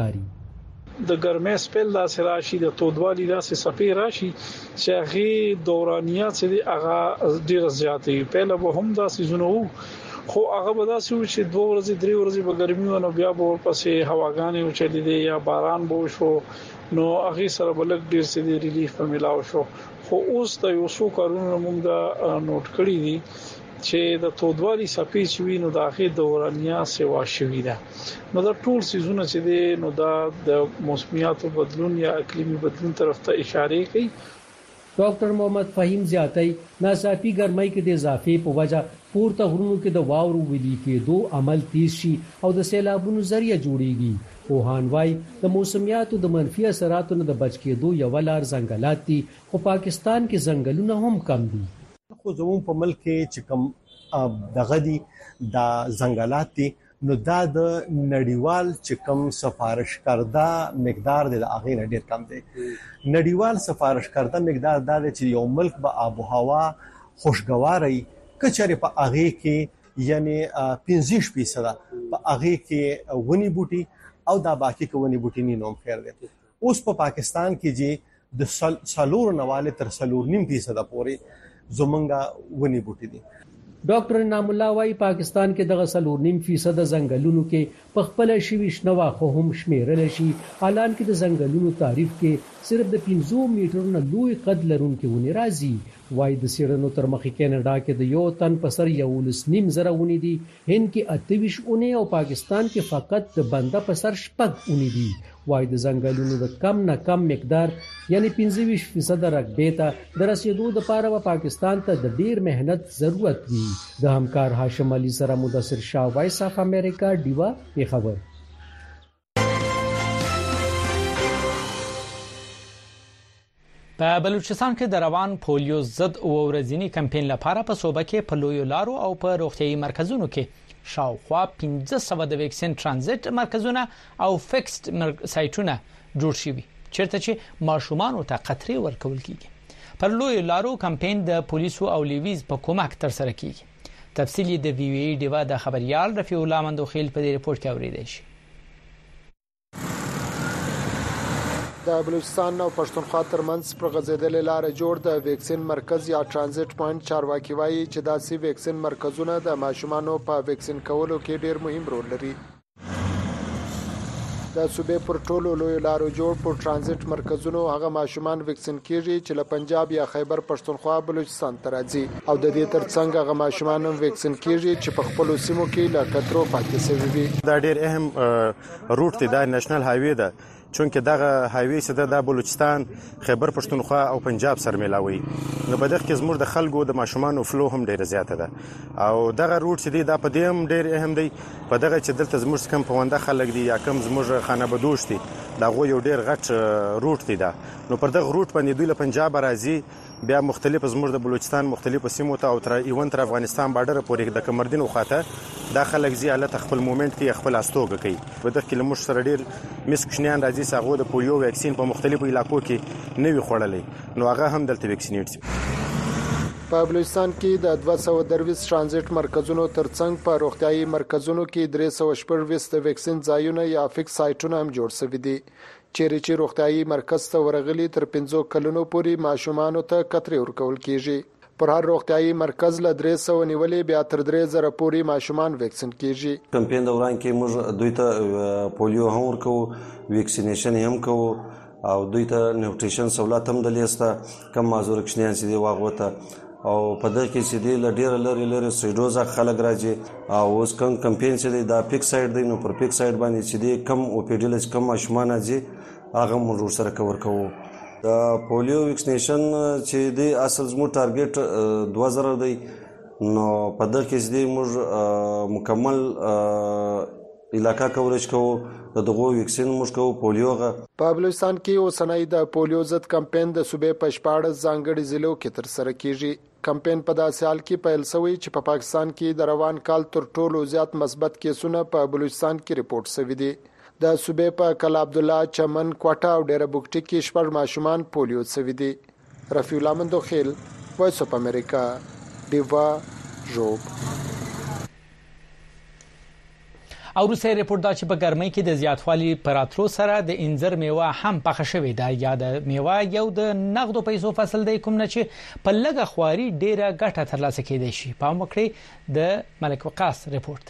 Speaker 7: د ګرمۍ سپیل داسې راشي د تودوالي داسې صفي راشي چې هغه دورانیات چې هغه ډیر زیاتې پهله به هم داسې زونه خو هغه به داسې و چې 2 ورځې 3 ورځې به ګرمي ونه بیا به ورپسې هواګانې وچلې دي یا باران به شو نو هغه سره بلک ډیر سي ریلیف په ملاو شو خو اوس د یو څو کارونو موږ دا نوٹ کړی دي چې د تودوالي صفي شوی نو د اخی دورانیا سیوا شوی ده نو دا ټول سيزونه چې دي نو دا د موسمیاتو بدلون یا اقلیمی بدلون طرف ته اشاره کوي
Speaker 15: ډاکټر محمد فهیم زیاتای ناڅاپي ګرمۍ کې د اضافي په وجه پورته غرونو کې د واورو ویلي کېدو عمل تیز شي او د سیلابونو ذریعہ جوړیږي او هانوای د موسمیاتو د منفي اثراتو نه د بچ کېدو یو لار ځنګلات دي خو پاکستان کې ځنګلونه هم کم دي
Speaker 26: خو زموږ په ملک کې چې کوم دغه دي د ځنګلات دي نو دا د نړیوال چې کوم سفارش کرده مقدار د هغه نه ډیر کم دی نړیوال سفارش کرده مقدار دا چې یو ملک به آب او هوا خوشګواري کچره په هغه کې یعنی 50% په هغه کې ونی بوټي او دا باقي کوونی بوټي نه نوم خیر دي اوس په پاکستان کې چې د سالور نواله تر 3.5% پورې زمونږه ونی بوټي دي
Speaker 15: ډاکټر انعام الله وايي پاکستان کې دغه 3.5% ځنګلونو کې په خپل شوي شنوا خو هم شمیرل شي حالان کې د ځنګلونو تعریف کې صرف د 500 میټرونو لوی قد لرونکي ونی راځي وايي د سیرنو تر مخې کینیډا کې د یو تن په سر 1.5 ونی دي هند کې 28 ونی او پاکستان کې فقط د بنده په سر 6 ونی دي وايي د ځنګلونو د کم نه کم مقدار یعنی 25% رقبې ته د رسیدو لپاره په پاکستان ته د ډیر مهنت ضرورت وي د همکار هاشم علي سره مدثر شاه وایس اف امریکا دیوا په خبر
Speaker 1: په بلوچستان کې د روان پولیو ضد او ورځنی کمپاین لپاره په صوبه کې په لویو لارو او په روغتيایي مرکزونو کې شاوخوا 1500 د ویکسین ترانزیت مرکزونه او فکسډ سایټونه جوړ شوي چیرته چې ماشومان ته قطري ورکول کیږي پر لوی لارو کمپاین د پولیسو او لیویز په کومک تر سره کیږي تفصیلی د وی وی دیوا د خبريال رفیع الله مندوخیل په دې ریپورت کې اوریدل شي
Speaker 9: د بلوچستان او پښتونخوا ترمنځ پر غځیدل لار جوړ د ویکسین مرکز یا ترانزیت پوینټ چارواکي وایي چې داسې ویکسین مرکزونه د ماشومانو په ویکسین کولو کې ډیر مهم رول لري د صوبې پر ټولو لوی لارو جوړ پر ترانزیت مرکزونو هغه ماشومان ویکسین کیږي چې له پنجاب یا خیبر پښتونخوا بلوچستان ته راځي او د دې ترڅنګ هغه ماشومان هم ویکسین کیږي چې په خپل سیمو کې له کترو پاتې شوي وي
Speaker 11: دا ډیر اهم روټ دی د نېشنل هایوي ده چونکه دغه هایوي سره د بلوچستان خیبر پښتونخوا او پنجاب سره ملاوي نو په دغه کې زموږ د خلکو د ماشومان فلو هم ډیره زیاته ده او دغه روټ چې دی دا په دې هم ډیر اهم دی په دغه چې دلته زموږ کم پونده خلک دي یا کم زموږ خانه بدوش دي دا غو یو ډیر غټ روټ دی دا نو پر دغه روټ باندې دوی له پنجاب راځي بیا مختلف زموږ د بلوچستان مختلفو سیمو ته او تر ایون تر افغانستان بارډر پورې د کمردین وخاته دا خلک زیاله خپل مومنت کې خپل استوګه کوي په دغه کې لمش سره ډیر مسکشنیان راځي ساغو د پولیو ویکسین په مختلفو علاقو کې نوي خوړلې نو هغه هم دلته ویکسینیټ شي
Speaker 9: په بلوچستان کې د 223 ترانزیت مرکزونو ترڅنګ په روغتيایي مرکزونو کې 314 د ویکسین ځایونه یا فکس سایټونه هم جوړ شوي دي چې روغتيایي مرکز ته ورغلي تر 15 کلونو پورې ماشومان ته کتري ورکول کیږي پر هر روغتيایي مرکز له 300 نیولې بیا تر 3000 پورې ماشومان ویکسین کیږي
Speaker 12: کمپاین دوران کې موږ دوی ته پولیو هم ورکو ویکسینیشن هم کوو او دوی ته نیوټریشن سہولت هم دلېسته کم مازور کښنیان سي دی واغوته او په دغه کې چې دی لډیر لري سیډوزا خلک راځي او اوس کوم کمپاین چې دی دا پیک سایډ دی نو پر پیک سایډ باندې چې دی کم او پی ډی لز کم ماشومان راځي هغه موږ سره کور کوو د پولیو ویکسینیشن چې دی اصل زموږ ټارګټ 2000 دی نو په دغه کې چې دی موږ مکمل علاقہ کوریج کوو دغه ویکسین موږ کوو پولیو
Speaker 9: په بلوچستان کې اوسنۍ د پولیو ضد کمپاین د صوبې په 14 ځانګړي ضلعو کې تر سره کیږي. کمپاین په داسې حال کې پیل شوی چې په پاکستان کې د روان کال تر ټولو زیات مثبت کیسونه په بلوچستان کې ریپورت شوي دي. د صوبې په کلا عبد الله، چمن، کوټه او ډیره بوکټي کې شپږ ماشومان پولیو شوي دي. رفیع الله مندوخیل، وایس اف امریکا، دیوا جوب.
Speaker 1: او روسي ریپورت دا چې په ګرمۍ کې د زیاتوالي پراتلو سره د انځر میوه هم پخه شوې ده. یا د میوه یو د نقدو پیسو فصل دی کوم نه چې په لږه خواري ډیره ګټه ترلاسه کېدای شي. په مکړې د ملک وقاص ریپورت.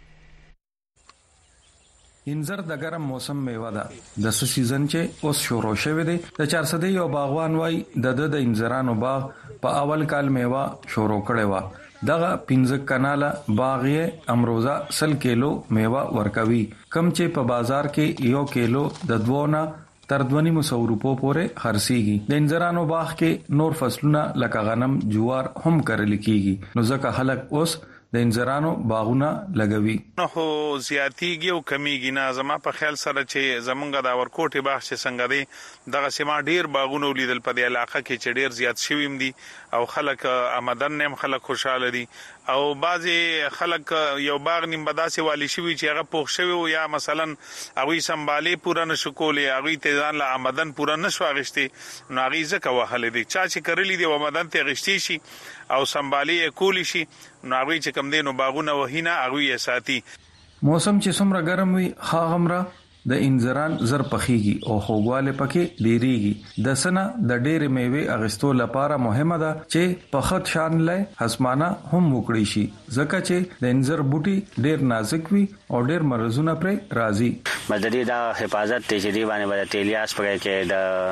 Speaker 14: انځر د ګرم موسم میوه ده. د سیزن چې اوس شروع شوه دی. د 400 یو باغوان وای د انځرانو باغ په اول کال میوه شروع کړي و. دغه 15 کاناله باغ یې امروزه 100 کیلو میوه ورکوي. کم چې په بازار کې 1 کیلو د 2 تر 2.5 روپو پورې خرڅيږي. د انځرانو باغ کې نور فصلونه لکه غنم، جوار هم کرل کیږي. نو ځکه خلک اوس د انځرانو باغونه لګوي.
Speaker 16: نو خو زیاتیږي او کمیږي نه. زما په خیال سره چې زمونږ د ورکوټي باغ چې څنګه دی دغه سیمه ډیر باغونه ولیدل په دې علاقه کې چې ډیر زیات شویم دي او خلک آمدن نیم خلک خوشاله دي. او بعضي خلک یو باغ نیم بداسي والی شوی چې هغه پوښ شوی او یا مثلا هغه سمبالي پورا نشو کولې، هغه ته ځان له آمدن پورا نشو اغشتي. نو هغه ځکه وهله دي چې کړلی دی آمدن ته غشتي شي او سمبالي کولی شي. نو هغه چې کم دینو باغونه وهینه هغه یې ساتي.
Speaker 14: موسم چې څومره ګرم وي هغه د انځران زر پخېږي او خوګواله پکې ډیریږي. د سنه د ډېر میوه اغستو لپاره مهمه ده چې په خط شان لې حسمانه هم وکړي شي ځکه چې د انځر بوټي ډېر نازک وي او ډېر مرزونه پرې راځي.
Speaker 18: مددي دا حفاظت ته چې دی باندې باندې تیلیاس پرې کې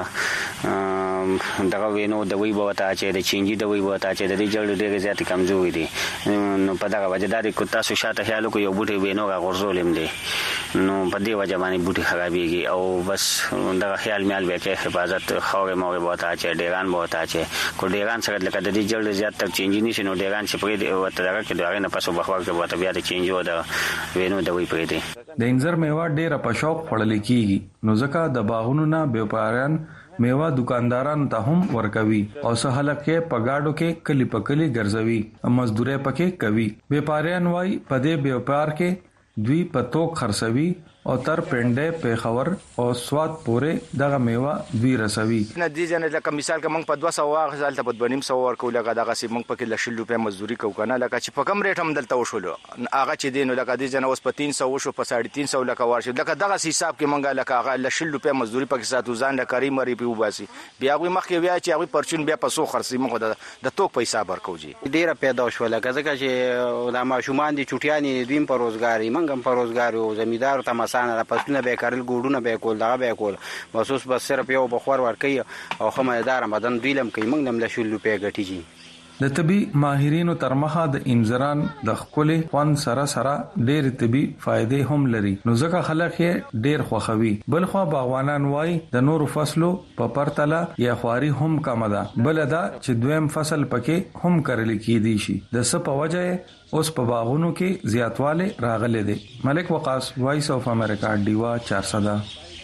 Speaker 18: دغه وینو د وی بوتا چې د چینجی د وی بوتا چې د جوړ ډېر زیات کمزوري دي. نو په دغه وجه د کوتا سو شاته خیالو کو یو بوټي وینو غورځولم دي. نو په دې وجه باندې بوټي خرابيږي او بس دغه خیال میال به کې حفاظت خوره موږ بوتا چې ډیران بوتا چې کو ډیران سره لکه د دې جوړ زیات تر چینجی نشي. نو ډیران چې پرې وته دغه کې دغه نه پسو بخور کې بوتا بیا د چینجو د وینو د وی پرې دي.
Speaker 14: د انځر میوه ډیره په شوق خړل کیږي. نو ځکه د باغونو نه بیوپاران میوه دکاندارانو ته هم ورکوي او سهاله کې پګاډو کې کلی پکلی ګرځوي. مزدوري پکې کوي. بیوپاریان وای په دې بیوپار کې دوی پتو خرڅوي او تر پنده په خبر او سواد پورې دغه میوه دوی رسوي.
Speaker 19: نه دي جن لکه مثال که موږ په 200 غزل ته په 2.5 ورکو لکه دغه سي موږ په کې لشل روپیا مزدوري کو کنه لکه چې په کم ریټ هم دلته وشولو هغه چې دین لکه دي جن اوس په 300 وشو په 350 لکه ورشي لکه دغه حساب کې موږ لکه هغه لشل روپیا مزدوري په کې ساتو ځان لکاري مری په وباسي بیا غوي مخکې بیا چې هغه پرچون بیا په سو خرسي موږ د توک پیسې ورکوجي.
Speaker 18: ډیره پیدا شو لکه ځکه چې د ماشومان دي چټیانی دویم په روزګاری منګم په روزګار او زمیدار ته مسانه پسونه به کارل ګوډونه به کول دغه به کول مخصوص بس صرف یو بخور ورکي او خمهدار مدن دیلم کوي موږ نم له شلو په غټیږي.
Speaker 14: د طبي ماهرینو تر مخه د انځران د خپل خوان سره ډېر طبي فائدې هم لري. نو ځکه خلک یې ډېر خوخوي. بلخوا باغوانان وای د نورو فصلو په پرتله یا خواري هم کم ده. بل دا چې دویم فصل پکې هم کرل کېدی شي. د څه په وجه اوس په باغونو کې زیاتواله راغلي دي. ملک وقاص، وایس اف امریکا، دیوا 400.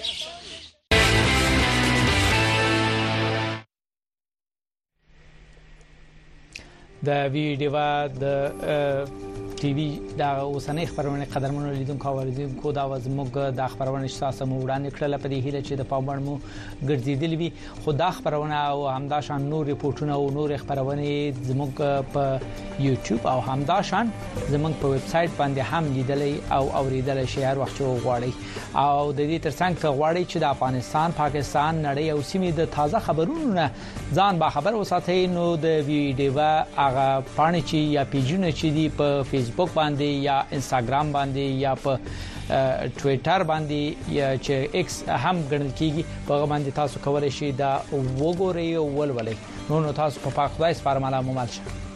Speaker 1: د ویډیو د ټي وي دا اوسنۍ خبرونه قدرمنو لیدونکو او اوریدونکو دا زموږ د خبرونه شاسه مو وړاندې کړل په دې هیله چې د پاموړ مو ګرځیدل وي. خو دا خبرونه او همداشان نور ریپورتونه او نور خبرونه زموږ په یوټیوب او همداشان زموږ په ویب سټ باندې هم لیدلې او اوریدل شي هر وخت غواړي. او د دې ترڅنګ ته غواړي چې د افغانستان، پاکستان، نړۍ او سیمې د تازه خبرونو ځان با خبر وساتئ. نو د ویډیو هغه پاڼې چې یا پیجونه چې دی په فیسبوک باندې یا انستګرام باندې یا په ټوئیټر باندې یا چې ایکس هم ګڼل کیږي په باندې تاسو کولای شئ دا وګورئ او ولولئ. نو تاسو په پاک خدای سپارماله مو مال شه.